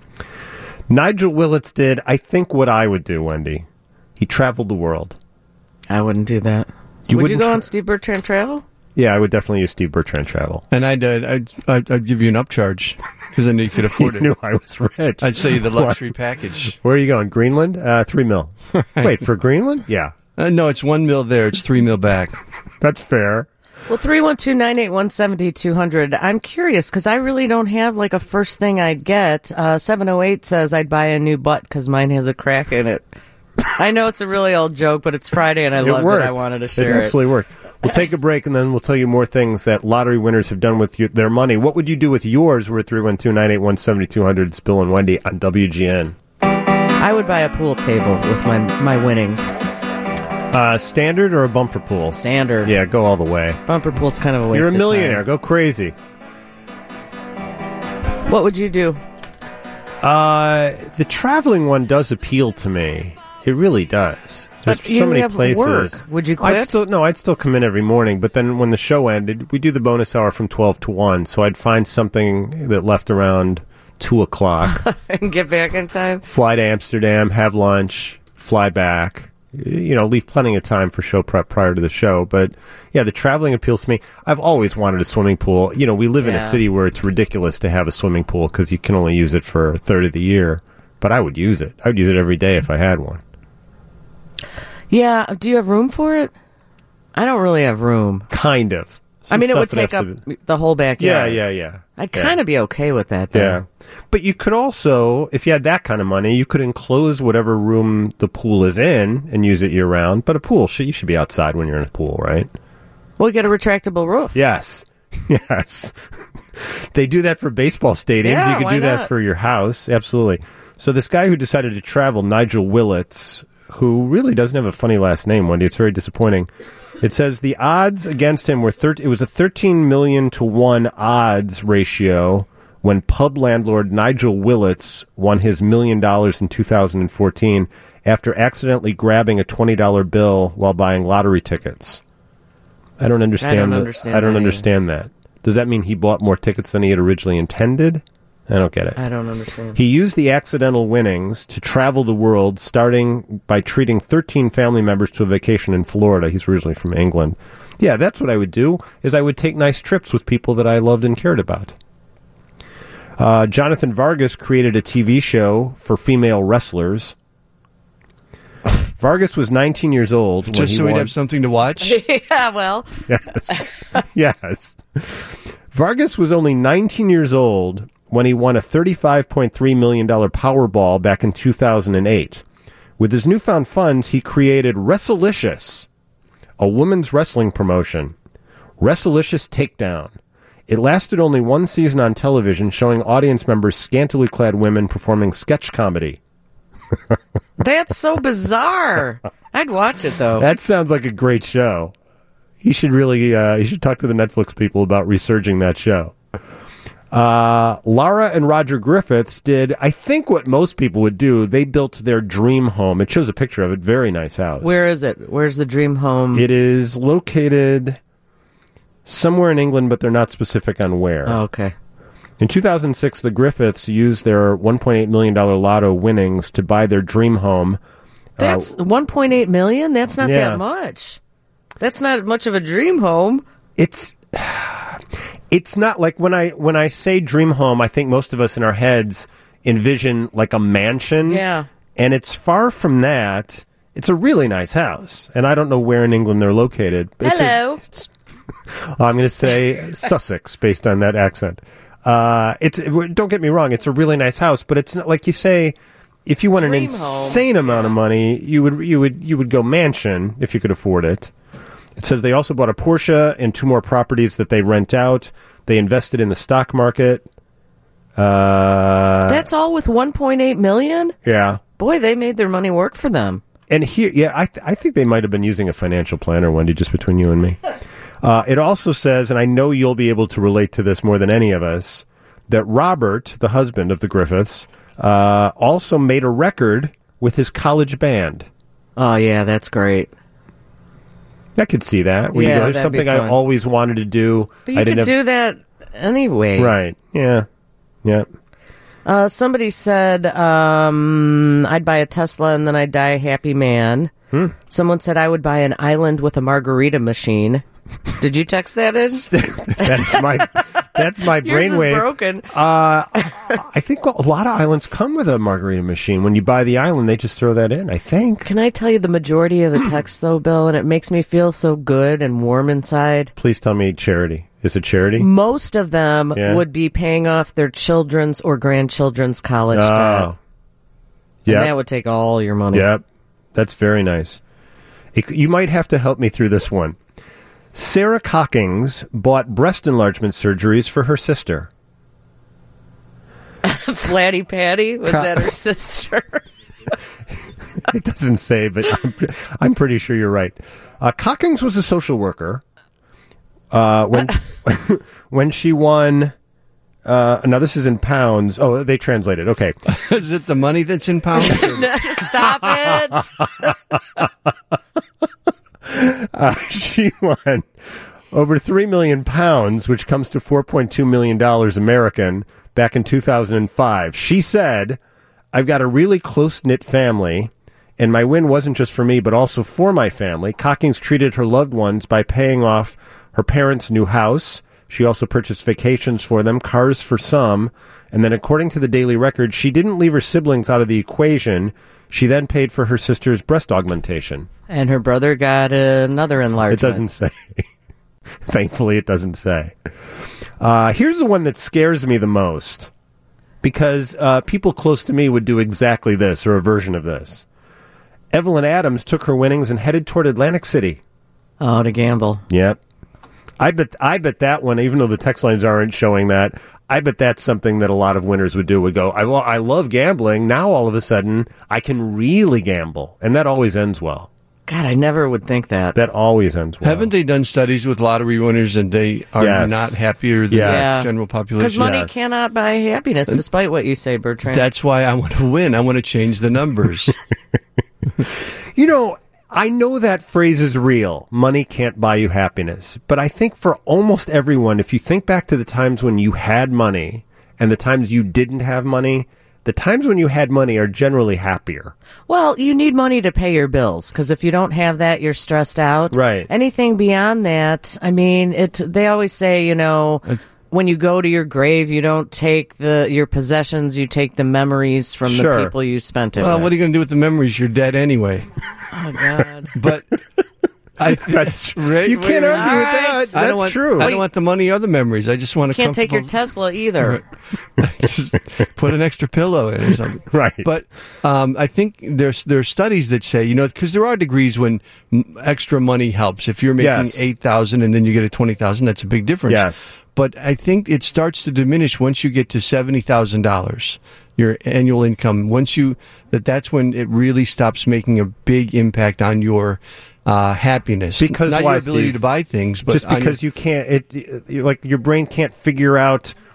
Nigel Willits did, I think, what I would do, Wendy. He traveled the world. I wouldn't do that. You would you wouldn't go tra- on Steve Bertrand Travel? Yeah, I would definitely use Steve Bertrand Travel. And I'd, uh, I'd, I'd, I'd give you an upcharge because I knew you could afford You it. knew I was rich. I'd say the luxury package. Where are you going? Greenland? Uh, three mil. Wait, for Greenland? Yeah, Uh, no, it's one mil there. It's three mil back. that's fair. Well, three one two, nine eight one, seven two zero zero. I'm curious because I really don't have like a first thing I'd get. Uh, seven oh eight says I'd buy a new butt because mine has a crack in it. I know it's a really old joke, but it's Friday and I It loved worked. it. I wanted to share It it. absolutely worked. We'll take a break and then we'll tell you more things that lottery winners have done with your, their money. What would you do with yours? We're at three one two, nine eight one, seven two zero zero. It's Bill and Wendy on W G N. I would buy a pool table with my my winnings. Uh, standard or a bumper pool? Standard. Yeah, go all the way. Bumper pool's kind of a waste You're a of millionaire. time. Go crazy. What would you do? Uh, the traveling one does appeal to me. It really does. There's But so you many have places. work. Would you I'd quit? still no. I'd still come in every morning. But then when the show ended, we do the bonus hour from twelve to one. So I'd find something that left around two o'clock. And get back in time? Fly to Amsterdam, have lunch, fly back. You know, leave plenty of time for show prep prior to the show. But yeah, the traveling appeals to me. I've always wanted a swimming pool. You know, we live in a Yeah. city where it's ridiculous to have a swimming pool because you can only use it for a third of the year. But I would use it. I would use it every day if I had one. Yeah. Do you have room for it? I don't really have room. Kind of. I Some mean, it stuff would take have up to be- the whole Yeah, backyard. yeah, yeah. I'd Yeah. kind of be okay with that, though. Yeah. But you could also, if you had that kind of money, you could enclose whatever room the pool is in and use it year round. But a pool, should, you should be outside when you're in a pool, right? Well, get a retractable roof. Yes. Yes. They do that for baseball stadiums. Yeah, you could why do that not? for your house. Absolutely. So this guy who decided to travel, Nigel Willits, who really doesn't have a funny last name, Wendy. It's very disappointing. It says the odds against him were thir- it was a thirteen million to one odds ratio when pub landlord Nigel Willits won his million dollars in two thousand fourteen after accidentally grabbing a twenty dollar bill while buying lottery tickets. I don't understand. I don't the- understand I don't that understand that. Does that mean he bought more tickets than he had originally intended? I don't get it. I don't understand. He used the accidental winnings to travel the world, starting by treating thirteen family members to a vacation in Florida. He's originally from England. Yeah, that's what I would do, is I would take nice trips with people that I loved and cared about. Uh, Jonathan Vargas created a T V show for female wrestlers. Vargas was nineteen years old when Just he so we'd won- have something to watch. Yeah, well, Yes. Yes. Vargas was only nineteen years old when he won a thirty-five point three million dollars Powerball back in two thousand eight. With his newfound funds, he created Wrestlelicious, a women's wrestling promotion. Wrestlelicious Takedown. It lasted only one season on television, showing audience members scantily clad women performing sketch comedy. that's so bizarre. I'd watch it, though. That sounds like a great show. He should really, uh, he should talk to the Netflix people about resurging that show. Uh, Lara and Roger Griffiths did, I think, what most people would do. They built their dream home. It shows a picture of it. Very nice house. Where is it? Where's the dream home? It is located somewhere in England, but they're not specific on where. Oh, okay. In two thousand six, the Griffiths used their one point eight million dollars lotto winnings to buy their dream home. That's uh, one point eight million dollars? That's not yeah. that much. That's not much of a dream home. It's it's not like when I when I say dream home, I think most of us in our heads envision like a mansion. Yeah. And it's far from that. It's a really nice house. And I don't know where in England they're located. It's Hello. A, it's, I'm going to say Sussex based on that accent. Uh, it's don't get me wrong, it's a really nice house, but it's not like you say. If you want Dream an insane home. amount yeah. of money, you would you would you would go mansion if you could afford it. It says they also bought a Porsche and two more properties that they rent out. They invested in the stock market. Uh, That's all with one point eight million dollars? yeah. Boy, they made their money work for them. And here, yeah, I th- I think they might have been using a financial planner, Wendy, just between you and me. Uh, it also says, and I know you'll be able to relate to this more than any of us, that Robert, the husband of the Griffiths, uh, also made a record with his college band. Oh, yeah, that's great. I could see that. Where you Yeah, go, There's that'd be something I fun. always wanted to do. But you I could didn't do have, that anyway. Right. Yeah. Yeah. Uh, somebody said, um, I'd buy a Tesla and then I'd die a happy man. Hmm. Someone said I would buy an island with a margarita machine. Did you text that in? that's my that's my Yours is brainwave. broken. Uh, I think a lot of islands come with a margarita machine. When you buy the island, they just throw that in, I think. Can I tell you the majority of the text, though, Bill? And it makes me feel so good and warm inside. Please tell me charity. Is it charity? Most of them Yeah. would be paying off their children's or grandchildren's college debt. Oh. And Yep. that would take all your money. Yep. That's very nice. It- You might have to help me through this one. Sarah Cockings bought breast enlargement surgeries for her sister. Flatty Patty? Was Co- that her sister? It doesn't say, but I'm, I'm pretty sure you're right. Uh, Cockings was a social worker. Uh, when when she won, uh, now this is in pounds. Oh, they translated. Okay, Is it the money that's in pounds? Stop it. uh, she won over three million pounds, which comes to four point two million dollars American. Back in two thousand five, she said, "I've got a really close knit family." And my win wasn't just for me, but also for my family. Cockings treated her loved ones by paying off her parents' new house. She also purchased vacations for them, cars for some. And then according to the Daily Record, she didn't leave her siblings out of the equation. She then paid for her sister's breast augmentation. And her brother got another enlargement. It doesn't say. Thankfully, it doesn't say. Uh, here's the one that scares me the most. Because uh, people close to me would do exactly this, or a version of this. Evelyn Adams took her winnings and headed toward Atlantic City. Oh, to gamble. Yep. I bet I bet that one, even though the text lines aren't showing that, I bet that's something that a lot of winners would do, would go, I, lo- I love gambling. Now all of a sudden, I can really gamble. And that always ends well. God, I never would think that. That always ends well. Haven't they done studies with lottery winners and they are Yes. not happier than Yes. the general population? Because money Yes. cannot buy happiness, despite what you say, Bertrand. That's why I want to win. I want to change the numbers. You know, I know that phrase is real. Money can't buy you happiness. But I think for almost everyone, if you think back to the times when you had money and the times you didn't have money, the times when you had money are generally happier. Well, you need money to pay your bills, because if you don't have that, you're stressed out. Right. Anything beyond that, I mean, it. They always say, you know, when you go to your grave, you don't take the your possessions, you take the memories from Sure. the people you spent it Well, with. what are you going to do with the memories? You're dead anyway. Oh, God. But I That's Right, You wait can't a argue minute. with that. All right. That's I don't want, true. I don't want the money or the memories. I just want to Can't take your Tesla either. Just put an extra pillow in or something. Right. But um, I think there's there are studies that say, you know, because there are degrees when m- extra money helps. If you're making Yes. eight thousand and then you get a twenty thousand, that's a big difference. Yes. But I think it starts to diminish once you get to seventy thousand dollars, your annual income. Once you that that's when it really stops making a big impact on your uh, happiness. Because not why, your ability Steve? to buy things, but Just on your- because you can't, it, it like your brain can't figure out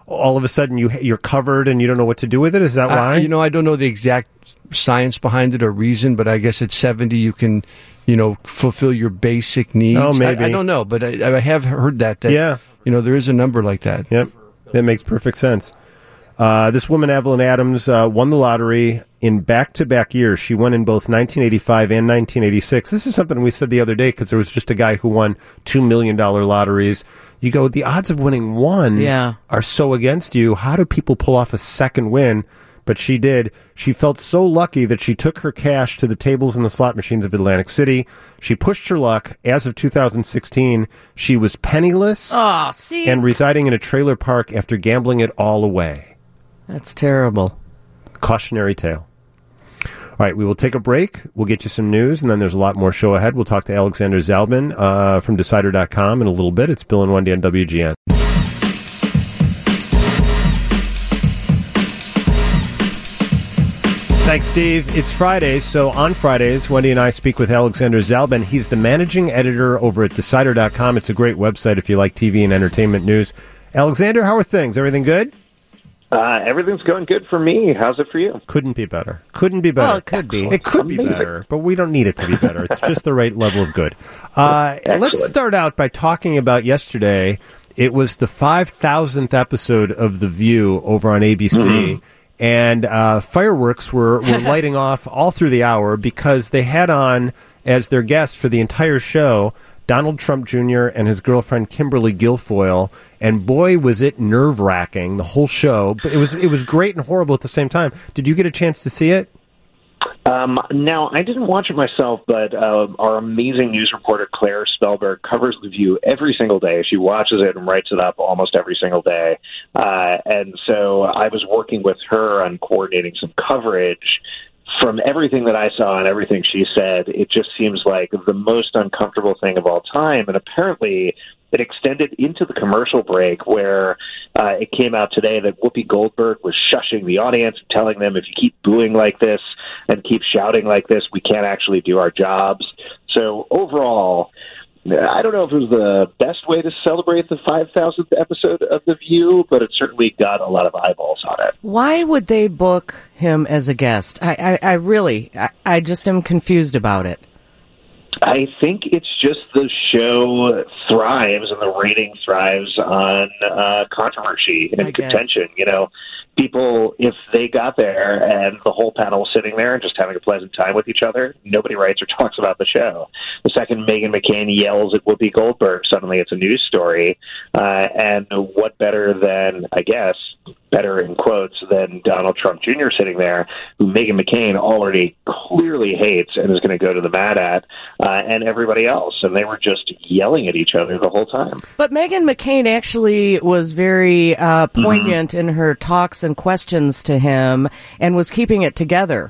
all of a sudden you you're covered and you don't know what to do with it? Is that why? Uh, you know, I don't know the exact science behind it or reason, but I guess at seventy you can, you know, fulfill your basic needs. Oh, maybe. I, I don't know, but I, I have heard that. that Yeah. You know, there is a number like that. Yep, that makes perfect sense. Uh, this woman, Evelyn Adams, uh, won the lottery in back-to-back years. She won in both nineteen eighty-five and nineteen eighty-six. This is something we said the other day because there was just a guy who won two million dollars lotteries. You go, the odds of winning one Yeah. are so against you. How do people pull off a second win? But she did. She felt so lucky that she took her cash to the tables and the slot machines of Atlantic City. She pushed her luck. As of two thousand sixteen, she was penniless Oh, see? and residing in a trailer park after gambling it all away. That's terrible. Cautionary tale. All right, we will take a break. We'll get you some news, and then there's a lot more show ahead. We'll talk to Alexander Zalbin uh, from Decider dot com in a little bit. It's Bill and Wendy on W G N. Thanks, Steve. It's Friday, so on Fridays, Wendy and I speak with Alexander Zalbin. He's the managing editor over at Decider dot com. It's a great website if you like T V and entertainment news. Alexander, how are things? Everything good? Uh, everything's going good for me. How's it for you? Couldn't be better. Couldn't be better. Well, it could be. It could be Amazing. better, but we don't need it to be better. It's just the right level of good. Uh, let's Excellent. start out by talking about yesterday. It was the five thousandth episode of The View over on A B C. Mm-hmm. And uh, fireworks were, were lighting off all through the hour because they had on, as their guest for the entire show, Donald Trump Junior and his girlfriend Kimberly Guilfoyle. And boy, was it nerve-wracking, the whole show. But it was it was great and horrible at the same time. Did you get a chance to see it? Um, now, I didn't watch it myself, but uh, our amazing news reporter, Claire Spellberg, covers The View every single day. She watches it and writes it up almost every single day. Uh, and so I was working with her on coordinating some coverage. From everything that I saw and everything she said, it just seems like the most uncomfortable thing of all time. And apparently it extended into the commercial break where uh, it came out today that Whoopi Goldberg was shushing the audience, telling them, if you keep booing like this and keep shouting like this, we can't actually do our jobs. So overall, I don't know if it was the best way to celebrate the five thousandth episode of The View, but it certainly got a lot of eyeballs on it. Why would they book him as a guest? I, I, I really, I, I just am confused about it. I think it's just the show thrives and the rating thrives on uh, controversy I and guess. contention. You know, people, if they got there and the whole panel was sitting there and just having a pleasant time with each other, nobody writes or talks about the show. The second Meghan McCain yells at Whoopi Goldberg, suddenly it's a news story. Uh, and what better than, I guess, better in quotes, than Donald Trump Junior sitting there, who Meghan McCain already clearly hates and is going to go to the mat at, uh, and everybody else. And they were just yelling at each other the whole time. But Meghan McCain actually was very uh, poignant mm-hmm. in her talks and questions to him and was keeping it together.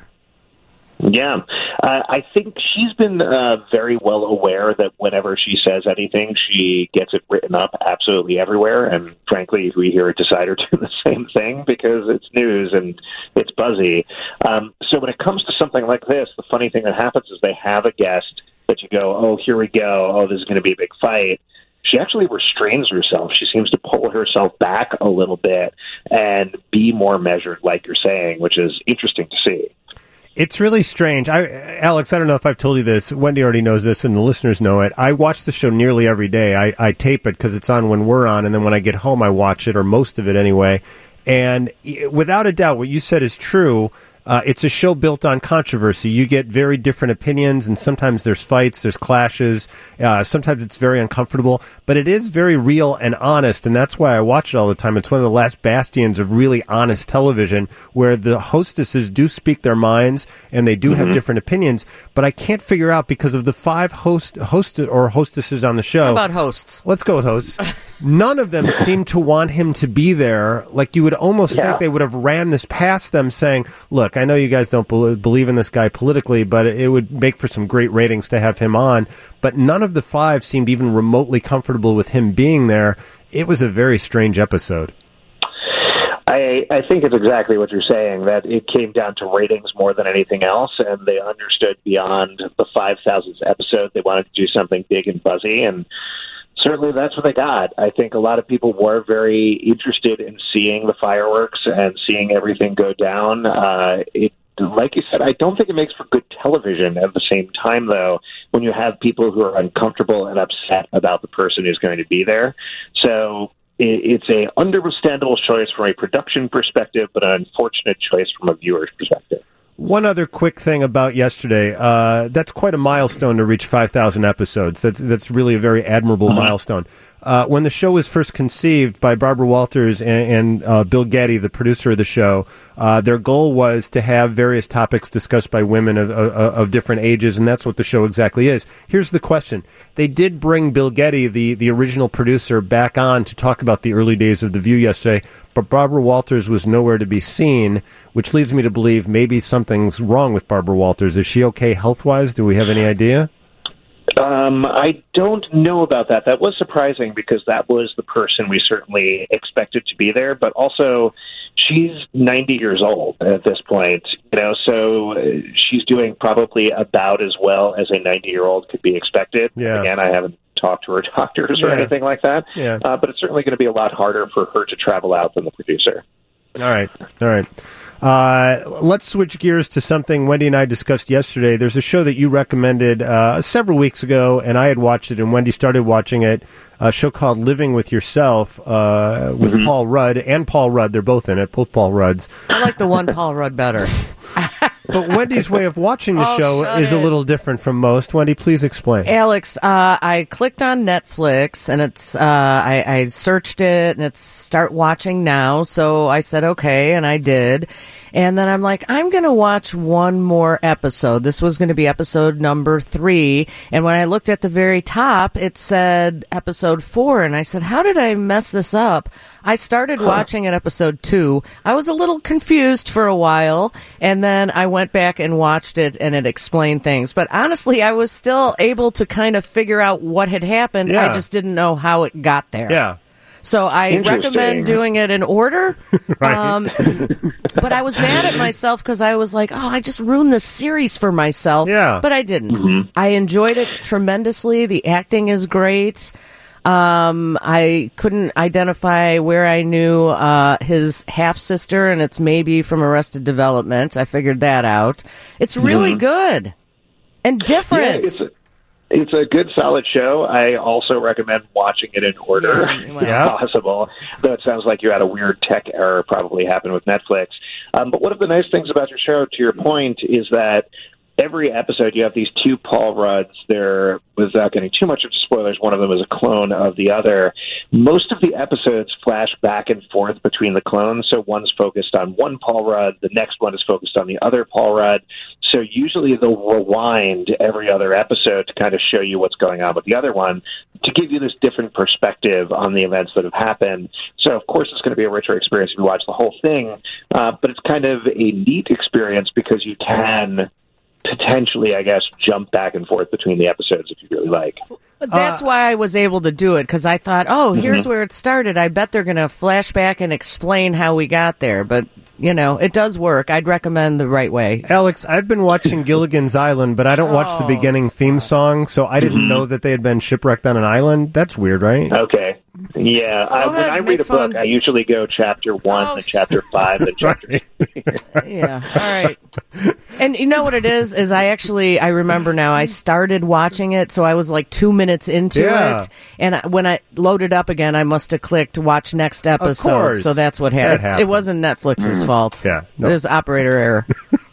Yeah, uh, I think she's been uh, very well aware that whenever she says anything, she gets it written up absolutely everywhere. And frankly, we here at Decider do the same thing because it's news and it's buzzy. Um, so when it comes to something like this, the funny thing that happens is they have a guest that you go, oh, here we go. Oh, this is going to be a big fight. She actually restrains herself. She seems to pull herself back a little bit and be more measured, like you're saying, which is interesting to see. It's really strange. I, Alex, I don't know if I've told you this. Wendy already knows this, and the listeners know it. I watch the show nearly every day. I, I tape it because it's on when we're on, and then when I get home, I watch it, or most of it anyway. And without a doubt, what you said is true. Uh, it's a show built on controversy. You get very different opinions, and sometimes there's fights, there's clashes. Uh, sometimes it's very uncomfortable, but it is very real and honest, and that's why I watch it all the time. It's one of the last bastions of really honest television where the hostesses do speak their minds, and they do mm-hmm. have different opinions, but I can't figure out because of the five host, host or hostesses on the show. How about hosts? Let's go with hosts. None of them seem to want him to be there. Like you would almost yeah. think they would have ran this past them saying, look, I know you guys don't believe in this guy politically, but it would make for some great ratings to have him on. But none of the five seemed even remotely comfortable with him being there. It was a very strange episode. I, I think it's exactly what you're saying, that it came down to ratings more than anything else, and they understood beyond the five thousandth episode they wanted to do something big and buzzy, and certainly that's what they got. I think a lot of people were very interested in seeing the fireworks and seeing everything go down. Uh, it, like you said, I don't think it makes for good television. At the same time, though, when you have people who are uncomfortable and upset about the person who's going to be there. So it, it's a understandable choice from a production perspective, but an unfortunate choice from a viewer's perspective. One other quick thing about yesterday. Uh, that's quite a milestone to reach five thousand episodes. That's that's really a very admirable uh-huh. milestone. Uh, when the show was first conceived by Barbara Walters and, and uh, Bill Getty, the producer of the show, uh, their goal was to have various topics discussed by women of, of, of different ages, and that's what the show exactly is. Here's the question. They did bring Bill Getty, the, the original producer, back on to talk about the early days of The View yesterday, but Barbara Walters was nowhere to be seen, which leads me to believe maybe something's wrong with Barbara Walters. Is she okay health-wise? Do we have any idea? Um, I don't know about that. That was surprising because that was the person we certainly expected to be there. But also, she's ninety years old at this point, you know, so she's doing probably about as well as a ninety-year-old could be expected. Yeah. Again, I haven't talked to her doctors yeah. or anything like that. Yeah. Uh, but it's certainly going to be a lot harder for her to travel out than the producer. All right. All right. Uh, let's switch gears to something Wendy and I discussed yesterday. There's a show that you recommended uh, several weeks ago, and I had watched it, and Wendy started watching it, a show called Living with Yourself uh, with mm-hmm. Paul Rudd and Paul Rudd. They're both in it, both Paul Rudds. I like the one Paul Rudd better. But Wendy's way of watching the oh, show is it. a little different from most. Wendy, please explain. Alex, uh, I clicked on Netflix, and it's uh, I, I searched it, and it's start watching now. So I said, okay, and I did. And then I'm like, I'm going to watch one more episode. This was going to be episode number three. And when I looked at the very top, it said episode four. And I said, how did I mess this up? I started watching at episode two. I was a little confused for a while. And then I went back and watched it, and it explained things. But honestly, I was still able to kind of figure out what had happened. Yeah. I just didn't know how it got there. Yeah. So I recommend doing it in order. Right. Um, but I was mad at myself because I was like, oh, I just ruined the series for myself. Yeah. But I didn't. Mm-hmm. I enjoyed it tremendously. The acting is great. Um, I couldn't identify where I knew uh, his half-sister, and it's maybe from Arrested Development. I figured that out. It's really mm-hmm. good and different. Yeah, it's a- It's a good, solid show. I also recommend watching it in order, Yeah, well. Yeah. if possible. Though it sounds like you had a weird tech error probably happen with Netflix. Um, but one of the nice things about your show, to your point, is that every episode you have these two Paul Rudds. They're, without getting too much of spoilers, one of them is a clone of the other. Most of the episodes flash back and forth between the clones. So one's focused on one Paul Rudd, the next one is focused on the other Paul Rudd. So usually they'll rewind every other episode to kind of show you what's going on with the other one, to give you this different perspective on the events that have happened. So, of course, it's going to be a richer experience if you watch the whole thing, uh, but it's kind of a neat experience because you can potentially, I guess, jump back and forth between the episodes if you really like. That's uh, why I was able to do it, because I thought, oh, here's mm-hmm. where it started. I bet they're going to flash back and explain how we got there. But, you know, it does work. I'd recommend the right way. Alex, I've been watching Gilligan's Island, but I don't watch the beginning theme song, so I didn't mm-hmm. know that they had been shipwrecked on an island. That's weird, right? Okay. Yeah, I, ahead, when I read a fun. book, I usually go chapter one, Oh, then chapter five, then chapter Yeah, all right. And you know what it is? Is I actually, I remember now, I started watching it, so I was like two minutes into Yeah. it. And I, when I loaded up again, I must have clicked watch next episode. course. So that's what That happened. happens. It wasn't Netflix's fault. Yeah, no. It was operator error.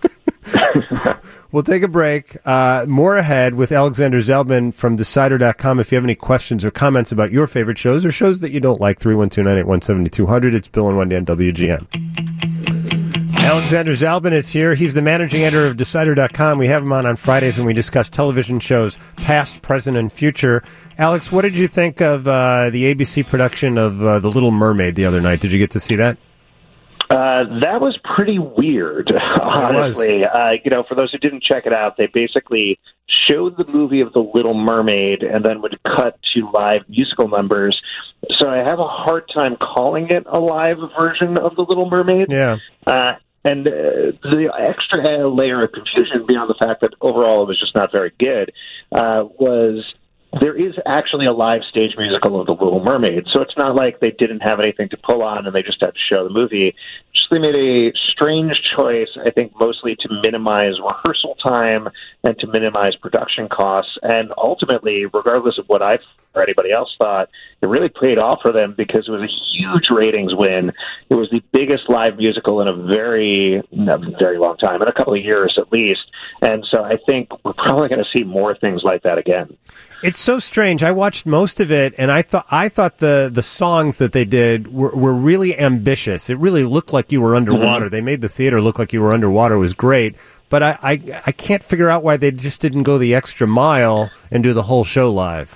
We'll take a break. Uh, more ahead with Alexander Zelman from Decider dot com. If you have any questions or comments about your favorite shows or shows that you don't like, three one two, nine eight one, seven two zero zero. It's Bill and Wendy on W G N. Alexander Zalbin is here. He's the managing editor of Decider dot com. We have him on on Fridays, and we discuss television shows past, present, and future. Alex, what did you think of uh, the A B C production of uh, The Little Mermaid the other night? Did you get to see that? Uh, that was pretty weird, honestly. Uh, you know, for those who didn't check it out, they basically showed the movie of The Little Mermaid and then would cut to live musical numbers. So I have a hard time calling it a live version of The Little Mermaid. Yeah. Uh, and uh, the extra layer of confusion, beyond the fact that overall it was just not very good, uh, was there is actually a live stage musical of The Little Mermaid, so it's not like they didn't have anything to pull on and they just had to show the movie. Just they made a strange choice, I think, mostly to minimize rehearsal time and to minimize production costs. And ultimately, regardless of what I or anybody else thought, it really paid off for them because it was a huge ratings win. It was the biggest live musical in a very, not very long time, in a couple of years at least. And so I think we're probably going to see more things like that again. It's so strange. I watched most of it, and I thought I thought the, the songs that they did were, were really ambitious. It really looked like you were underwater. Mm-hmm. They made the theater look like you were underwater. It was great. But I, I, I can't figure out why they just didn't go the extra mile and do the whole show live.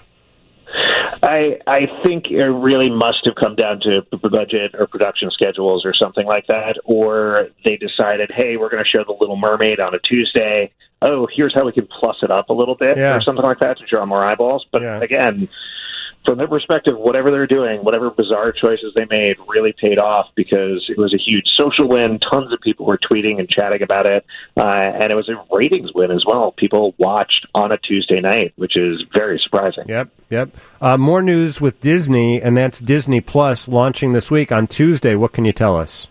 I, I think it really must have come down to budget or production schedules or something like that, or they decided, hey, we're going to show The Little Mermaid on a Tuesday. Oh, here's how we can plus it up a little bit yeah. or something like that to draw more eyeballs. But yeah. again, from their perspective, whatever they're doing, whatever bizarre choices they made really paid off because it was a huge social win. Tons of people were tweeting and chatting about it. Uh, and it was a ratings win as well. People watched on a Tuesday night, which is very surprising. Yep, yep. Uh, more news with Disney, and that's Disney Plus launching this week on Tuesday. What can you tell us?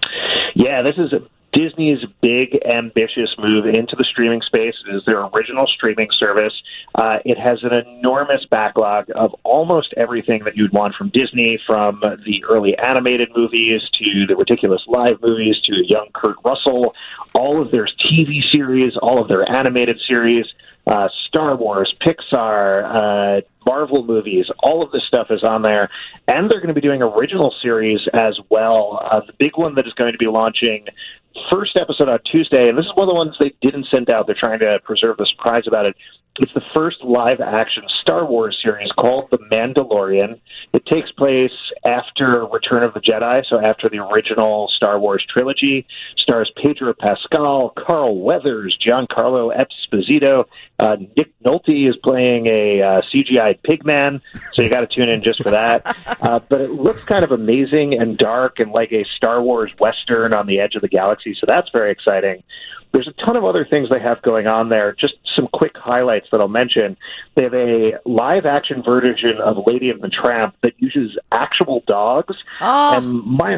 Yeah, this is a Disney's big, ambitious move into the streaming space. It is their original streaming service. Uh, it has an enormous backlog of almost everything that you'd want from Disney, from the early animated movies to the ridiculous live movies to a young Kurt Russell, all of their T V series, all of their animated series, uh, Star Wars, Pixar, uh, Marvel movies, all of this stuff is on there. And they're going to be doing original series as well. Uh, the big one that is going to be launching first episode on Tuesday, and this is one of the ones they didn't send out. They're trying to preserve the surprise about it. It's the first live-action Star Wars series called The Mandalorian. It takes place after Return of the Jedi, so after the original Star Wars trilogy. Stars Pedro Pascal, Carl Weathers, Giancarlo Esposito. Uh, Nick Nolte is playing a uh, C G I pigman, so you got to tune in just for that. Uh, but it looks kind of amazing and dark and like a Star Wars Western on the edge of the galaxy, so that's very exciting. There's a ton of other things they have going on there. Just some quick highlights that I'll mention. They have a live-action version of Lady and the Tramp that uses actual dogs. Oh. And my,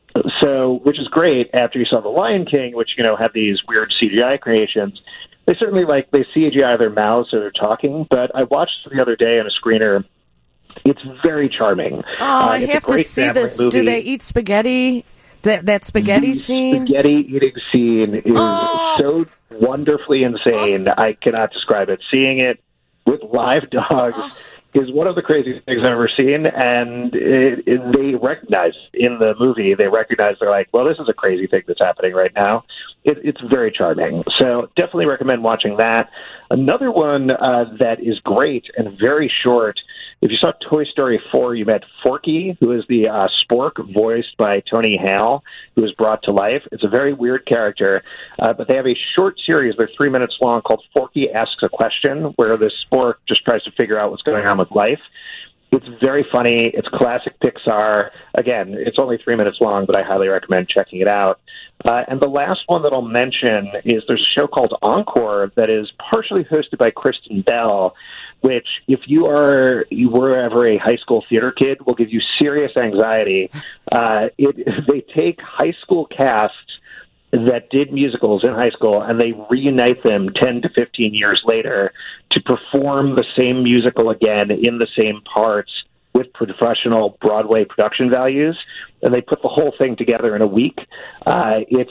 so, which is great after you saw The Lion King, which, you know, had these weird C G I creations. They certainly, like, they C G I their mouths or they're talking, but I watched it the other day on a screener. It's very charming. Oh, uh, I have to see this. Movie. Do they eat spaghetti? That that spaghetti the scene? Spaghetti eating scene is oh. so wonderfully insane. Oh. I cannot describe it. Seeing it with live dogs oh. is one of the craziest things I've ever seen. And it, it, they recognize in the movie, they recognize, they're like, well, this is a crazy thing that's happening right now. It, it's very charming. So definitely recommend watching that. Another one uh, that is great and very short. If you saw Toy Story four, you met Forky, who is the uh, Spork voiced by Tony Hale, who was brought to life. It's a very weird character, uh, but they have a short series. They're three minutes long called Forky Asks a Question, where this Spork just tries to figure out what's going on with life. It's very funny. It's classic Pixar. Again, it's only three minutes long, but I highly recommend checking it out. Uh, and the last one that I'll mention is there's a show called Encore that is partially hosted by Kristen Bell, which, if you are you were ever a high school theater kid, will give you serious anxiety. Uh, it, they take high school casts that did musicals in high school, and they reunite them ten to fifteen years later to perform the same musical again in the same parts with professional Broadway production values. And they put the whole thing together in a week. Uh, it's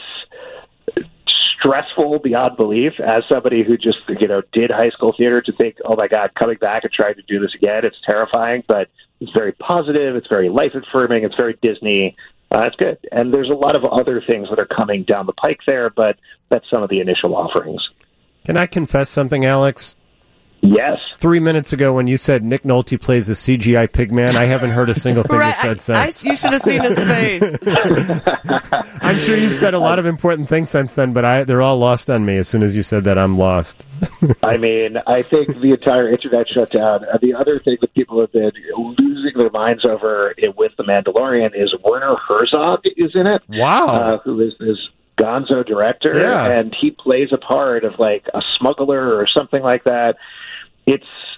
stressful beyond belief as somebody who just, you know, did high school theater to think, oh my God, coming back and trying to do this again, it's terrifying, but it's very positive. It's very life affirming. It's very Disney. Uh, it's good. And there's a lot of other things that are coming down the pike there, but that's some of the initial offerings. Can I confess something, Alex? Yes. Three minutes ago when you said Nick Nolte plays a C G I pigman, I haven't heard a single thing right, you said since. I, you should have seen his face. I'm sure you've said a lot of important things since then, but I, they're all lost on me. As soon as you said that, I'm lost. I mean, I think the entire internet shut down. Uh, the other thing that people have been losing their minds over it with The Mandalorian is Werner Herzog is in it. Wow. Uh, who is this gonzo director, yeah. and he plays a part of like a smuggler or something like that. It's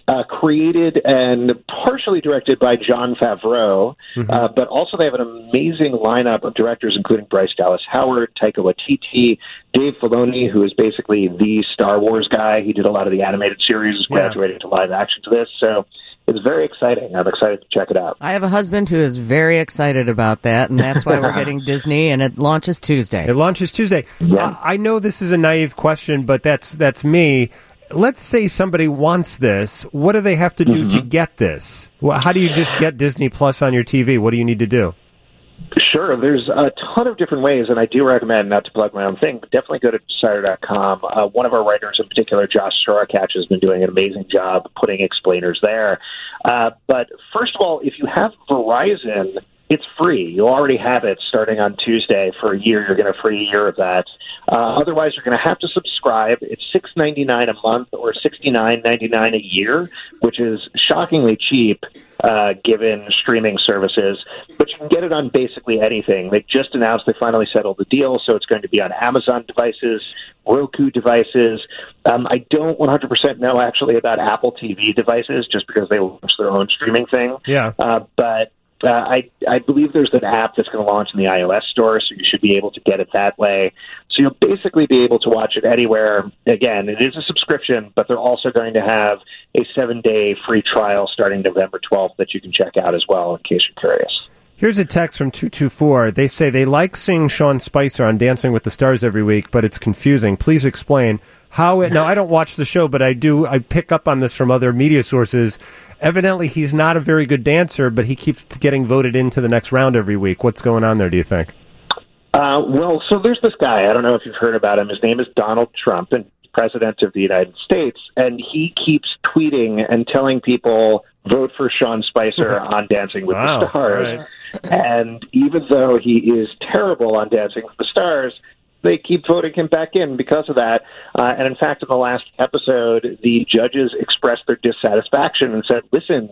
uh, created and partially directed by Jon Favreau, mm-hmm. uh, but also they have an amazing lineup of directors, including Bryce Dallas Howard, Taika Waititi, Dave Filoni, who is basically the Star Wars guy. He did a lot of the animated series, is graduating yeah. to live action to this, so it's very exciting. I'm excited to check it out. I have a husband who is very excited about that, and that's why we're getting Disney, and it launches Tuesday. It launches Tuesday. Yeah. Uh, I know this is a naive question, but that's that's me. Let's say somebody wants this. What do they have to do mm-hmm. to get this? Well, how do you just get Disney Plus on your T V? What do you need to do? Sure. There's a ton of different ways, and I do recommend, not to plug my own thing, but definitely go to Decider dot com. Uh, one of our writers in particular, Josh Sorokatch, has been doing an amazing job putting explainers there. Uh, but first of all, if you have Verizon, it's free. You already have it starting on Tuesday for a year. You're getting a free year of that. Uh, otherwise, you're going to have to subscribe. It's six dollars and ninety-nine cents a month or sixty-nine dollars and ninety-nine cents a year, which is shockingly cheap uh, given streaming services. But you can get it on basically anything. They just announced they finally settled the deal, so it's going to be on Amazon devices, Roku devices. Um, I don't one hundred percent know actually about Apple T V devices just because they launched their own streaming thing. Yeah. Uh, but Uh, I, I believe there's an app that's going to launch in the iOS store, so you should be able to get it that way. So you'll basically be able to watch it anywhere. Again, it is a subscription, but they're also going to have a seven-day free trial starting November twelfth that you can check out as well in case you're curious. Here's a text from two two four. They say they like seeing Sean Spicer on Dancing with the Stars every week, but it's confusing. Please explain how it... Now, I don't watch the show, but I do. I pick up on this from other media sources. Evidently, he's not a very good dancer, but he keeps getting voted into the next round every week. What's going on there, do you think? Uh, well, so there's this guy. I don't know if you've heard about him. His name is Donald Trump, and President of the United States, and he keeps tweeting and telling people, vote for Sean Spicer on Dancing with wow, the Stars. Right. And even though he is terrible on Dancing with the Stars, they keep voting him back in because of that. Uh, and in fact, in the last episode, the judges expressed their dissatisfaction and said, listen,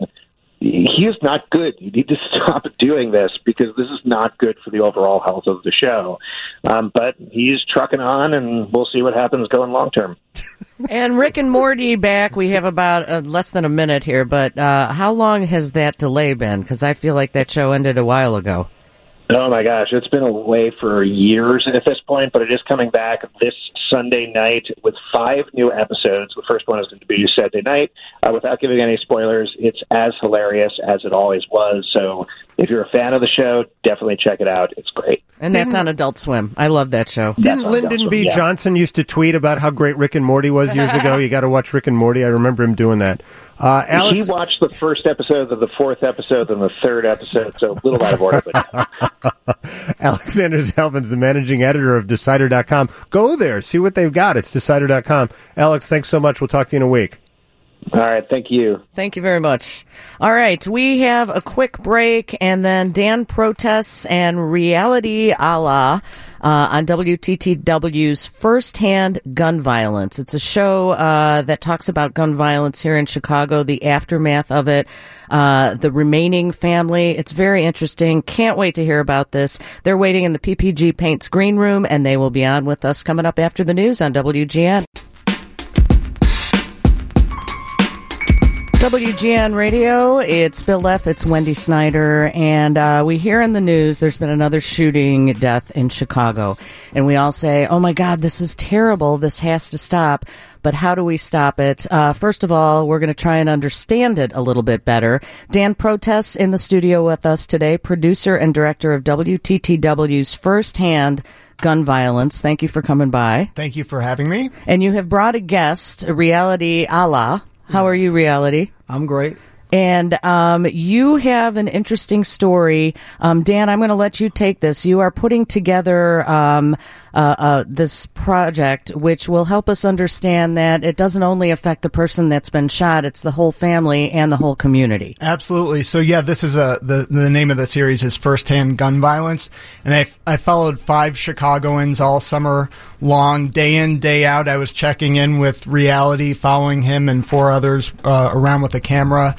he is not good. You need to stop doing this because this is not good for the overall health of the show. Um, but he's trucking on, and we'll see what happens going long term. And Rick and Morty back. We have about uh, less than a minute here, but uh, how long has that delay been? Because I feel like that show ended a while ago. Oh, my gosh. It's been away for years at this point, but it is coming back this Sunday night with five new episodes. The first one is going to be Saturday night. Uh, without giving any spoilers, it's as hilarious as it always was. So if you're a fan of the show, definitely check it out. It's great. And that's on Adult Swim. I love that show. Didn't Lyndon B. Yeah. Johnson used to tweet about how great Rick and Morty was years ago? You got to watch Rick and Morty. I remember him doing that. Uh, Alex? He watched the first episode, then the fourth episode, then the third episode, so a little out of order. But Alexander Zelvin's the managing editor of Decider dot com. Go there. See what they've got. It's Decider dot com. Alex, thanks so much. We'll talk to you in a week. All right. Thank you. Thank you very much. All right. We have a quick break, and then Dan protests and Reality a la uh, on W T T W's Firsthand Gun Violence. It's a show uh, that talks about gun violence here in Chicago, the aftermath of it, uh, the remaining family. It's very interesting. Can't wait to hear about this. They're waiting in the P P G Paints green room, and they will be on with us coming up after the news on W G N. W G N Radio, it's Bill Leff, it's Wendy Snyder, and uh, we hear in the news there's been another shooting death in Chicago. And we all say, oh my God, this is terrible, this has to stop. But how do we stop it? Uh, first of all, we're going to try and understand it a little bit better. Dan Protests in the studio with us today, producer and director of W T T W's Firsthand Gun Violence. Thank you for coming by. Thank you for having me. And you have brought a guest, Reality a la. How are you, Reality? I'm great. And um, you have an interesting story. Um, Dan, I'm going to let you take this. You are putting together um, uh, uh, this project, which will help us understand that it doesn't only affect the person that's been shot, it's the whole family and the whole community. Absolutely. So, yeah, this is a the, the name of the series is Firsthand Gun Violence. And I, I followed five Chicagoans all summer long, day in, day out. I was checking in with Reality, following him and four others uh, around with a camera.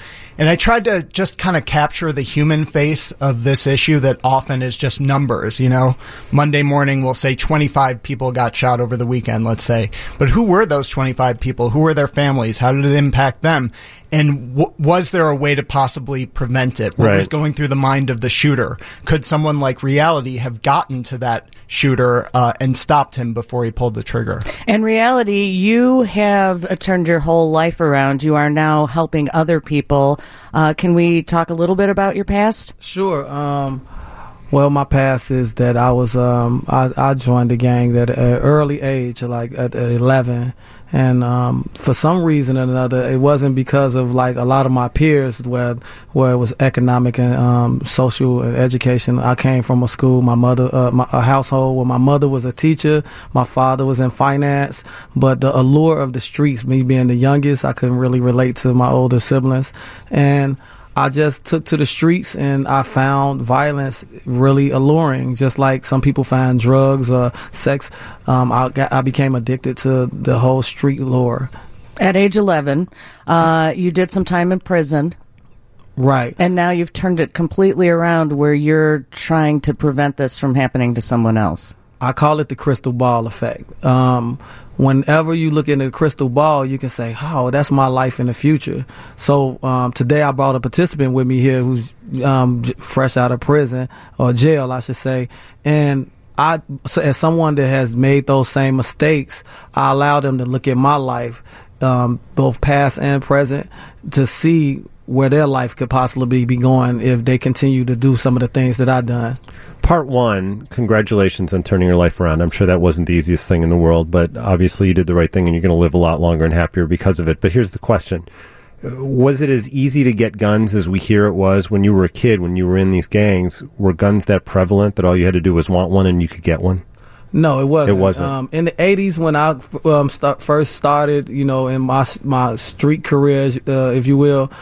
And I tried to just kind of capture the human face of this issue that often is just numbers, you know. Monday morning we'll say twenty-five people got shot over the weekend, let's say. But who were those twenty-five people? Who were their families? How did it impact them? And w- was there a way to possibly prevent it? What Right. was going through the mind of the shooter? Could someone like Reality have gotten to that shooter uh, and stopped him before he pulled the trigger? In reality, you have uh, turned your whole life around. You are now helping other people. Uh, can we talk a little bit about your past? Sure. Um, well, my past is that I was um, I, I joined the gang at an early age, like at, at eleven, and um, for some reason or another, it wasn't because of like a lot of my peers where where it was economic and um, social and education. I came from a school, my mother, uh, my, a household where my mother was a teacher, my father was in finance, but the allure of the streets, me being the youngest, I couldn't really relate to my older siblings, and I just took to the streets and I found violence really alluring, just like some people find drugs or sex. Um, I, got, I became addicted to the whole street lure. At age eleven, uh, you did some time in prison. Right. And now you've turned it completely around where you're trying to prevent this from happening to someone else. I call it the crystal ball effect. Um, whenever you look in the crystal ball, you can say, oh, that's my life in the future. So um, today I brought a participant with me here who's um, j- fresh out of prison, or jail, I should say. And I, so as someone that has made those same mistakes, I allow them to look at my life, um, both past and present, to see where their life could possibly be going if they continue to do some of the things that I've done. Part one, congratulations on turning your life around. I'm sure that wasn't the easiest thing in the world, but obviously you did the right thing and you're going to live a lot longer and happier because of it. But here's the question. Was it as easy to get guns as we hear it was when you were a kid, when you were in these gangs? Were guns that prevalent that all you had to do was want one and you could get one? No, it wasn't. It wasn't. Um, in the eighties, when I um, start, first started, you know, in my my street career, uh, if you will,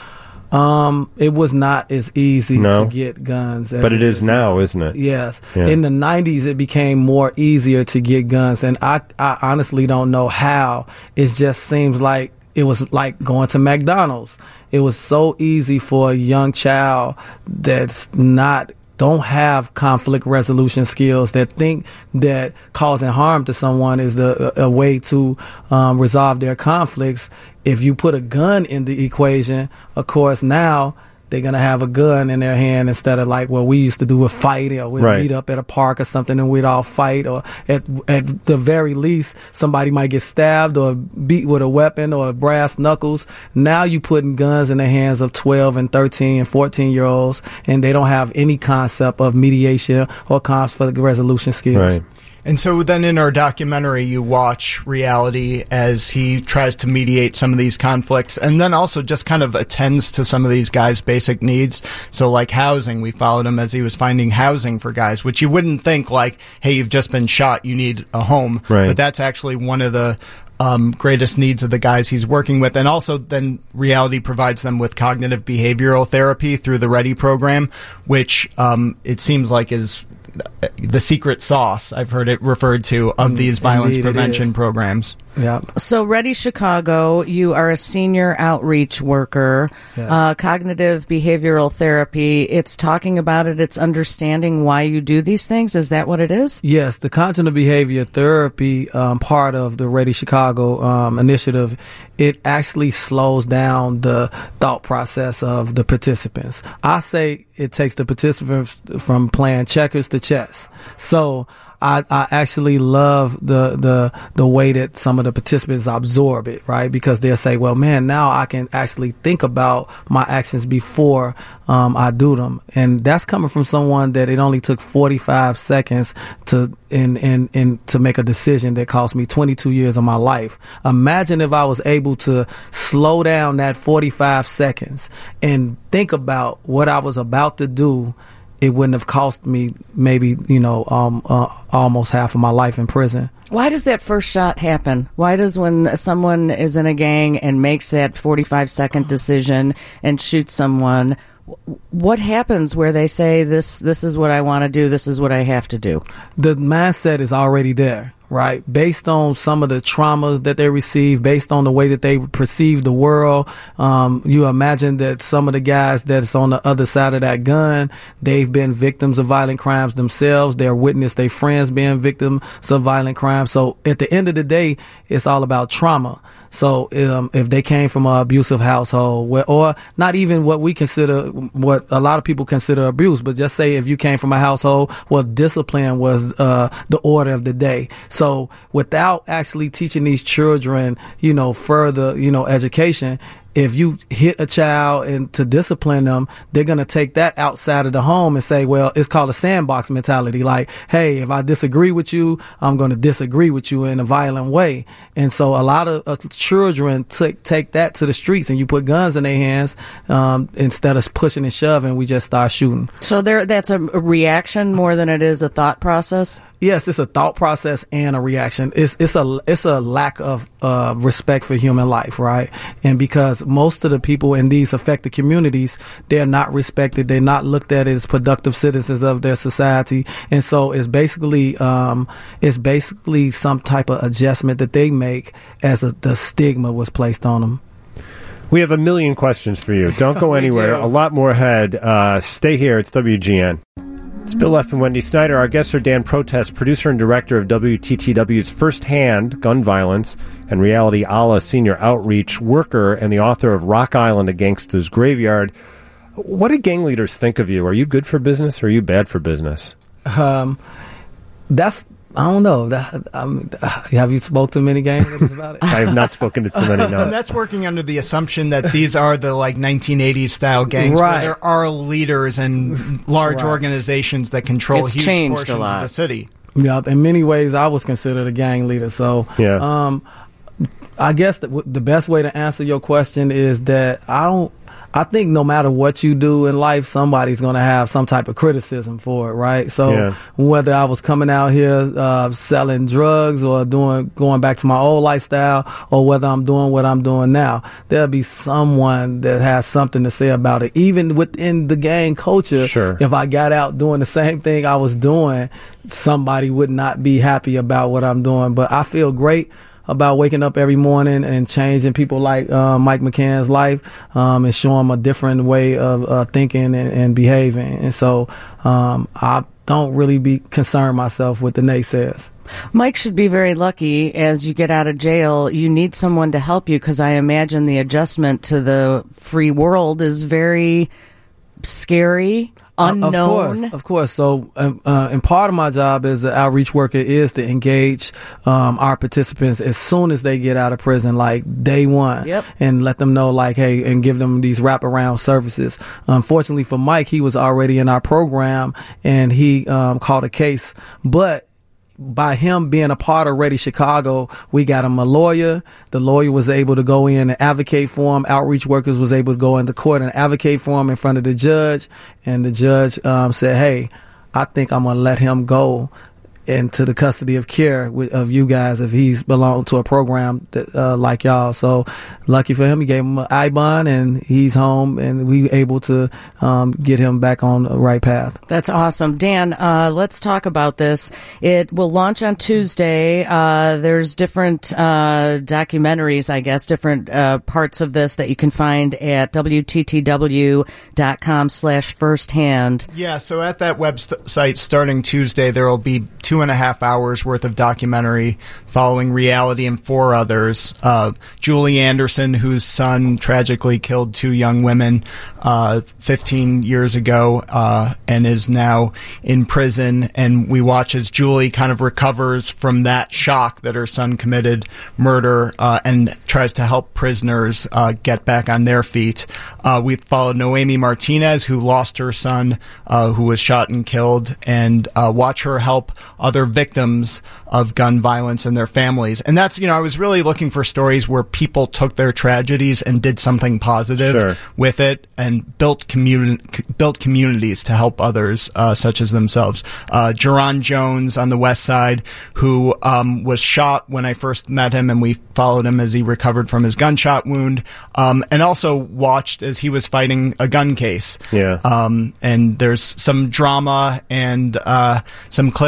Um, it was not as easy no. to get guns. As but it, it is, is now, isn't it? Yes. Yeah. In the nineties, it became more easier to get guns. And I, I honestly don't know how. It just seems like it was like going to McDonald's. It was so easy for a young child that's not don't have conflict resolution skills, that think that causing harm to someone is the, a, a way to um, resolve their conflicts. If you put a gun in the equation, of course, now they're going to have a gun in their hand instead of like what we used to do with fighting, or we'd right. meet up at a park or something and we'd all fight, or at at the very least, somebody might get stabbed or beat with a weapon or brass knuckles. Now you putting guns in the hands of twelve and thirteen and fourteen year olds, and they don't have any concept of mediation or conflict resolution skills. Right. And so then in our documentary, you watch Reality as he tries to mediate some of these conflicts, and then also just kind of attends to some of these guys' basic needs. So like housing, we followed him as he was finding housing for guys, which you wouldn't think like, hey, you've just been shot, you need a home. Right. But that's actually one of the um, greatest needs of the guys he's working with. And also then Reality provides them with cognitive behavioral therapy through the READY program, which um, it seems like is the secret sauce, I've heard it referred to, of these violence Indeed, prevention programs. Yeah. So, Ready Chicago, you are a senior outreach worker, Yes. uh, cognitive behavioral therapy. It's talking about it. It's understanding why you do these things. Is that what it is? Yes, the cognitive behavior therapy um, part of the Ready Chicago um, initiative, it actually slows down the thought process of the participants. I say it takes the participants from playing checkers to chess. So I, I actually love the, the, the way that some of the participants absorb it, right? Because they'll say, well, man, now I can actually think about my actions before, um, I do them. And that's coming from someone that it only took forty-five seconds to, in, in, in, to make a decision that cost me twenty-two years of my life. Imagine if I was able to slow down that forty-five seconds and think about what I was about to do. It wouldn't have cost me maybe, you know, um, uh, almost half of my life in prison. Why does that first shot happen? Why does when someone is in a gang and makes that forty-five second decision and shoots someone, what happens where they say, this, this is what I want to do, this is what I have to do? The mindset is already there, right? Based on some of the traumas that they receive, based on the way that they perceive the world. Um, you imagine that some of the guys that's on the other side of that gun, they've been victims of violent crimes themselves. They're witnessed their friends being victims of violent crimes. So at the end of the day, it's all about trauma. So um, if they came from an abusive household, where, or not even what we consider, what a lot of people consider abuse, but just say if you came from a household where discipline was uh, the order of the day. So without actually teaching these children, you know, further, you know, education, if you hit a child and to discipline them, they're going to take that outside of the home and say, well, it's called a sandbox mentality. Like, hey, if I disagree with you, I'm going to disagree with you in a violent way. And so a lot of uh, children t- take that to the streets, and you put guns in their hands um, instead of pushing and shoving, we just start shooting. So there, that's a reaction more than it is a thought process? Yes, it's a thought process and a reaction. It's it's a it's a lack of uh, respect for human life, right? And because most of the people in these affected communities, they're not respected, they're not looked at as productive citizens of their society, and so it's basically um, it's basically some type of adjustment that they make as a, the stigma was placed on them. We have a million questions for you. Don't go anywhere. A lot more ahead. Uh, stay here. It's W G N. It's Bill F. and Wendy Snyder. Our guests are Dan Protest, producer and director of W T T W's First Hand, Gun Violence, and Reality Allah, senior outreach worker, and the author of Rock Island, A Gangsta's Graveyard. What do gang leaders think of you? Are you good for business or are you bad for business? Um, that's... I don't know. That, um, have you spoke to many gang leaders about it? I have not spoken to too many, no. And that's working under the assumption that these are the like nineteen eighties style gangs, right, where there are leaders and large right. organizations that control it's huge changed portions a lot. of the city. Yep. In many ways, I was considered a gang leader. So, yeah. um, I guess the, the best way to answer your question is that I don't. I think no matter what you do in life, somebody's going to have some type of criticism for it, right? So yeah. whether I was coming out here uh, selling drugs or doing going back to my old lifestyle, or whether I'm doing what I'm doing now, there'll be someone that has something to say about it. Even within the gang culture, sure. if I got out doing the same thing I was doing, somebody would not be happy about what I'm doing. But I feel great about waking up every morning and changing people like uh, Mike McCann's life um, and showing them a different way of uh, thinking and, and behaving. And so um, I don't really be concerned myself with the naysayers. Mike should be very lucky as you get out of jail. You need someone to help you, because I imagine the adjustment to the free world is very scary. Unknown. Uh, of course, of course. So, um, uh, and part of my job as an outreach worker is to engage um, our participants as soon as they get out of prison, like day one, yep. and let them know, like, hey, and give them these wraparound services. Unfortunately for Mike, he was already in our program and he um, caught a case, but by him being a part of Ready Chicago, we got him a lawyer. The lawyer was able to go in and advocate for him. Outreach workers was able to go into court and advocate for him in front of the judge. And the judge um, said, hey, I think I'm going to let him go into the custody of care with, of you guys if he's belonged to a program that, uh, like y'all. So lucky for him, he gave him an I bond and he's home, and we were able to um, get him back on the right path. That's awesome. Dan, uh, let's talk about this. It will launch on Tuesday. Uh, there's different uh, documentaries, I guess, different uh, parts of this that you can find at W T T W dot com slash firsthand. Yeah, so at that website starting Tuesday, there will be two and a half hours worth of documentary following Reality and four others. Uh, Julie Anderson, whose son tragically killed two young women uh, fifteen years ago uh, and is now in prison. And we watch as Julie kind of recovers from that shock that her son committed murder uh, and tries to help prisoners uh, get back on their feet. Uh, we followed Noemi Martinez, who lost her son, uh, who was shot and killed, and uh, watch her help other victims of gun violence and their families. And that's, you know, I was really looking for stories where people took their tragedies and did something positive Sure. with it and built communi- built communities to help others, uh, such as themselves. Uh, Jerron Jones on the West Side, who um, was shot when I first met him, and we followed him as he recovered from his gunshot wound, um, and also watched as he was fighting a gun case. Yeah. Um, and there's some drama and uh, some cliffhangers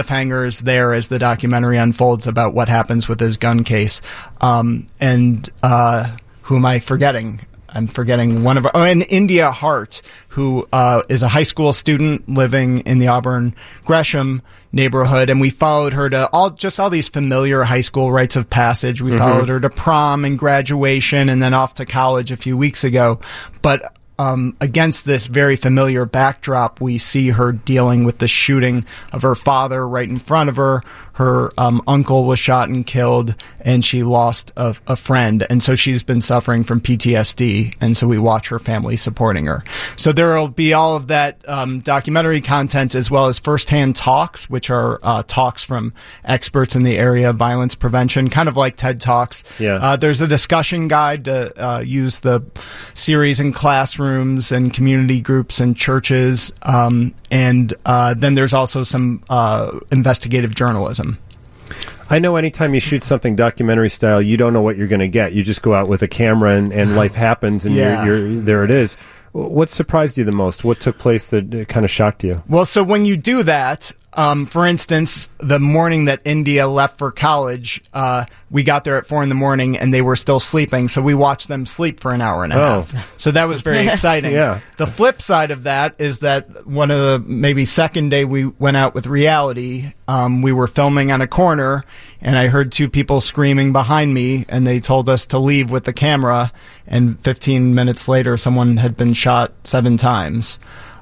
nightmares there as the documentary unfolds about what happens with his gun case. Um, and uh, who am I forgetting? I'm forgetting one of our, oh, and India Hart, who uh, is a high school student living in the Auburn Gresham neighborhood, and we followed her to all just all these familiar high school rites of passage. We mm-hmm. followed her to prom and graduation, and then off to college a few weeks ago. But um, against this very familiar backdrop, we see her dealing with the shooting of her father right in front of her. Her um, uncle was shot and killed, and she lost a, a friend. And so she's been suffering from P T S D, and so we watch her family supporting her. So there will be all of that um, documentary content as well as firsthand talks, which are uh, talks from experts in the area of violence prevention, kind of like TED Talks. Yeah. Uh, there's a discussion guide to uh, use the series in classrooms and community groups and churches. Um, and uh, then there's also some uh, investigative journalism. I know anytime you shoot something documentary style, you don't know what you're going to get. You just go out with a camera and, and life happens, and yeah. you're, you're, there it is. What surprised you the most? What took place that kind of shocked you? Well, so when you do that, um, for instance, the morning that India left for college, uh, we got there at four in the morning and they were still sleeping. So we watched them sleep for an hour and a Oh. half. So that was very exciting. Yeah. The flip side of that is that one of the maybe second day we went out with reality, um, we were filming on a corner and I heard two people screaming behind me and they told us to leave with the camera. And fifteen minutes later, someone had been shot seven times.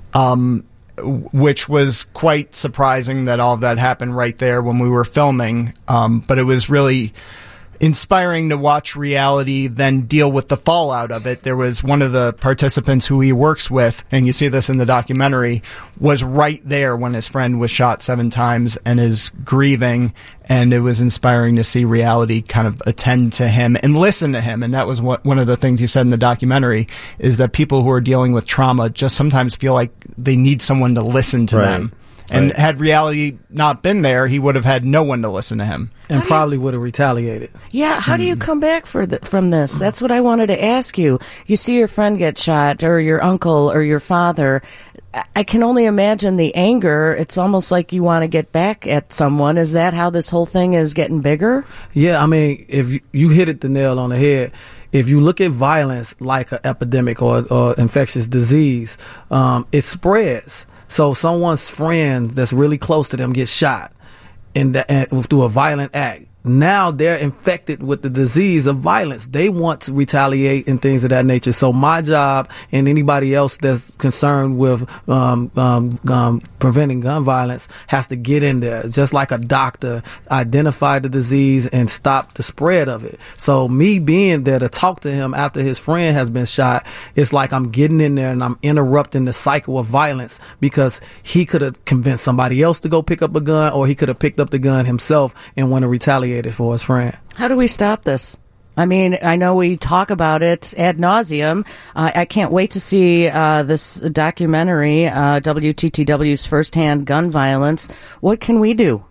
Um, which was quite surprising that all of that happened right there when we were filming. Um, but it was really inspiring to watch reality then deal with the fallout of it. There was one of the participants who he works with, and you see this in the documentary, was right there when his friend was shot seven times and is grieving. And it was inspiring to see reality kind of attend to him and listen to him. And that was what, one of the things you said in the documentary, is that people who are dealing with trauma just sometimes feel like they need someone to listen to Right. them. And Right. had reality not been there, he would have had no one to listen to him. And probably would have retaliated. Yeah, how do you come back for the, from this? That's what I wanted to ask you. You see your friend get shot, or your uncle, or your father. I- I can only imagine the anger. It's almost like you want to get back at someone. Is that how this whole thing is getting bigger? Yeah, I mean, if you, you hit it the nail on the head. If you look at violence like an epidemic or, or infectious disease, um, it spreads. So someone's friend that's really close to them gets shot in the, and, through a violent act. Now they're infected with the disease of violence. They want to retaliate and things of that nature. So my job and anybody else that's concerned with um, um, um, preventing gun violence has to get in there, just like a doctor, identify the disease and stop the spread of it. So me being there to talk to him after his friend has been shot, it's like I'm getting in there and I'm interrupting the cycle of violence, because he could have convinced somebody else to go pick up a gun, or he could have picked up the gun himself and want to retaliate for his friend. How do we stop this? I mean, I know we talk about it ad nauseum. Uh, I can't wait to see uh, this documentary, uh, W T T W's Firsthand Gun Violence. What can we do?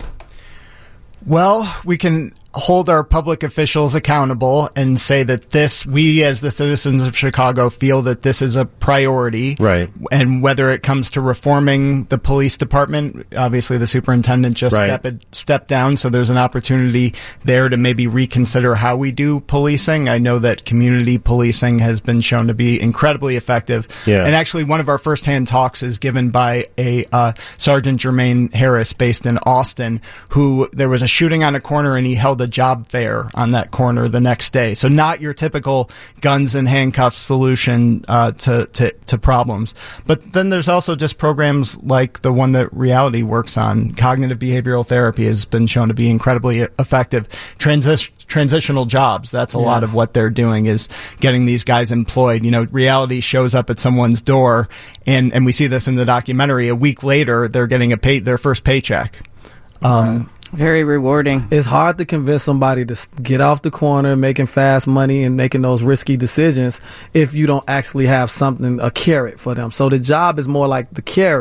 Well, we can hold our public officials accountable and say that this, we as the citizens of Chicago feel that this is a priority. Right. And whether it comes to reforming the police department, obviously the superintendent just Right. stepped, stepped down, so there's an opportunity there to maybe reconsider how we do policing. I know that community policing has been shown to be incredibly effective. Yeah. And actually one of our firsthand talks is given by a uh, Sergeant Jermaine Harris based in Austin, who there was a shooting on a corner and he held a job fair on that corner the next day. So not your typical guns and handcuffs solution uh, to, to to problems. But then there's also just programs like the one that Reality works on. Cognitive behavioral therapy has been shown to be incredibly effective. Transi- transitional jobs, that's a Yes. lot of what they're doing, is getting these guys employed. You know, Reality shows up at someone's door, and, and we see this in the documentary. A week later, they're getting a pay, their first paycheck. Um, Very rewarding. It's hard to convince somebody to s- get off the corner, making fast money and making those risky decisions if you don't actually have something, a carrot for them. So the job is more like the carrot.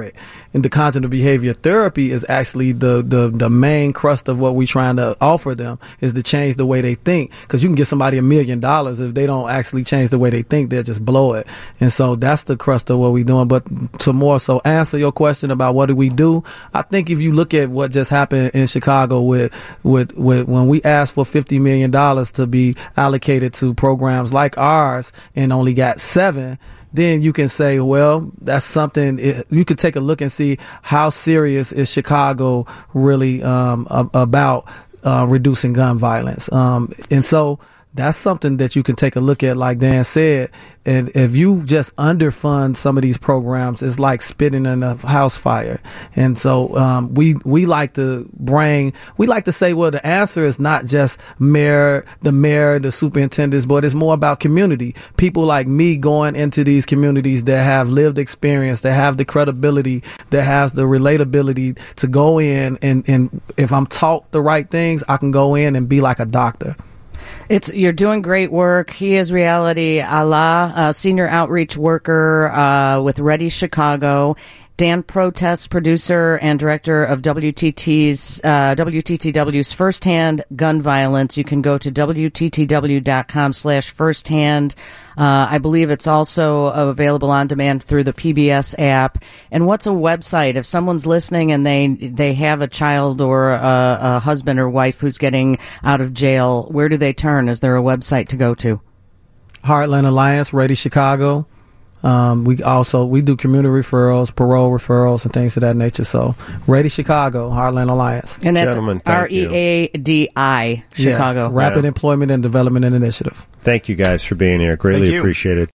and the cognitive behavior therapy is actually the, the, the main crust of what we're trying to offer them, is to change the way they think. Because you can give somebody a million dollars, if they don't actually change the way they think, they'll just blow it. And so that's the crust of what we're doing. But to more so answer your question about what do we do, I think if you look at what just happened in Chicago with with, with when we asked for fifty million dollars to be allocated to programs like ours and only got seven, then you can say, well, that's something. It, you could take a look and see how serious is Chicago really um, a, about uh, reducing gun violence. Um, and so that's something that you can take a look at, like Dan said. And if you just underfund some of these programs, it's like spitting in a house fire. And so um, we we like to bring, we like to say, well, the answer is not just mayor, the mayor, the superintendents, but it's more about community. People like me going into these communities that have lived experience, that have the credibility, that has the relatability to go in. And, and if I'm taught the right things, I can go in and be like a doctor. It's you're doing great work. He is Reality Allah, uh, senior outreach worker uh, with Ready Chicago. Dan Protest, producer and director of W T T's uh, W T T W's Firsthand Gun Violence. You can go to W T T W dot com slash firsthand. Uh, I believe it's also available on demand through the P B S app. And what's a website? If someone's listening and they they have a child or a, a husband or wife who's getting out of jail, where do they turn? Is there a website to go to? Heartland Alliance, Ready Chicago. Um, we also, we do community referrals, parole referrals, and things of that nature. So, Ready Chicago, Heartland Alliance. And that's R E A D I, Chicago. Yes, Rapid yeah. Employment and Development Initiative. Thank you guys for being here. Greatly appreciated.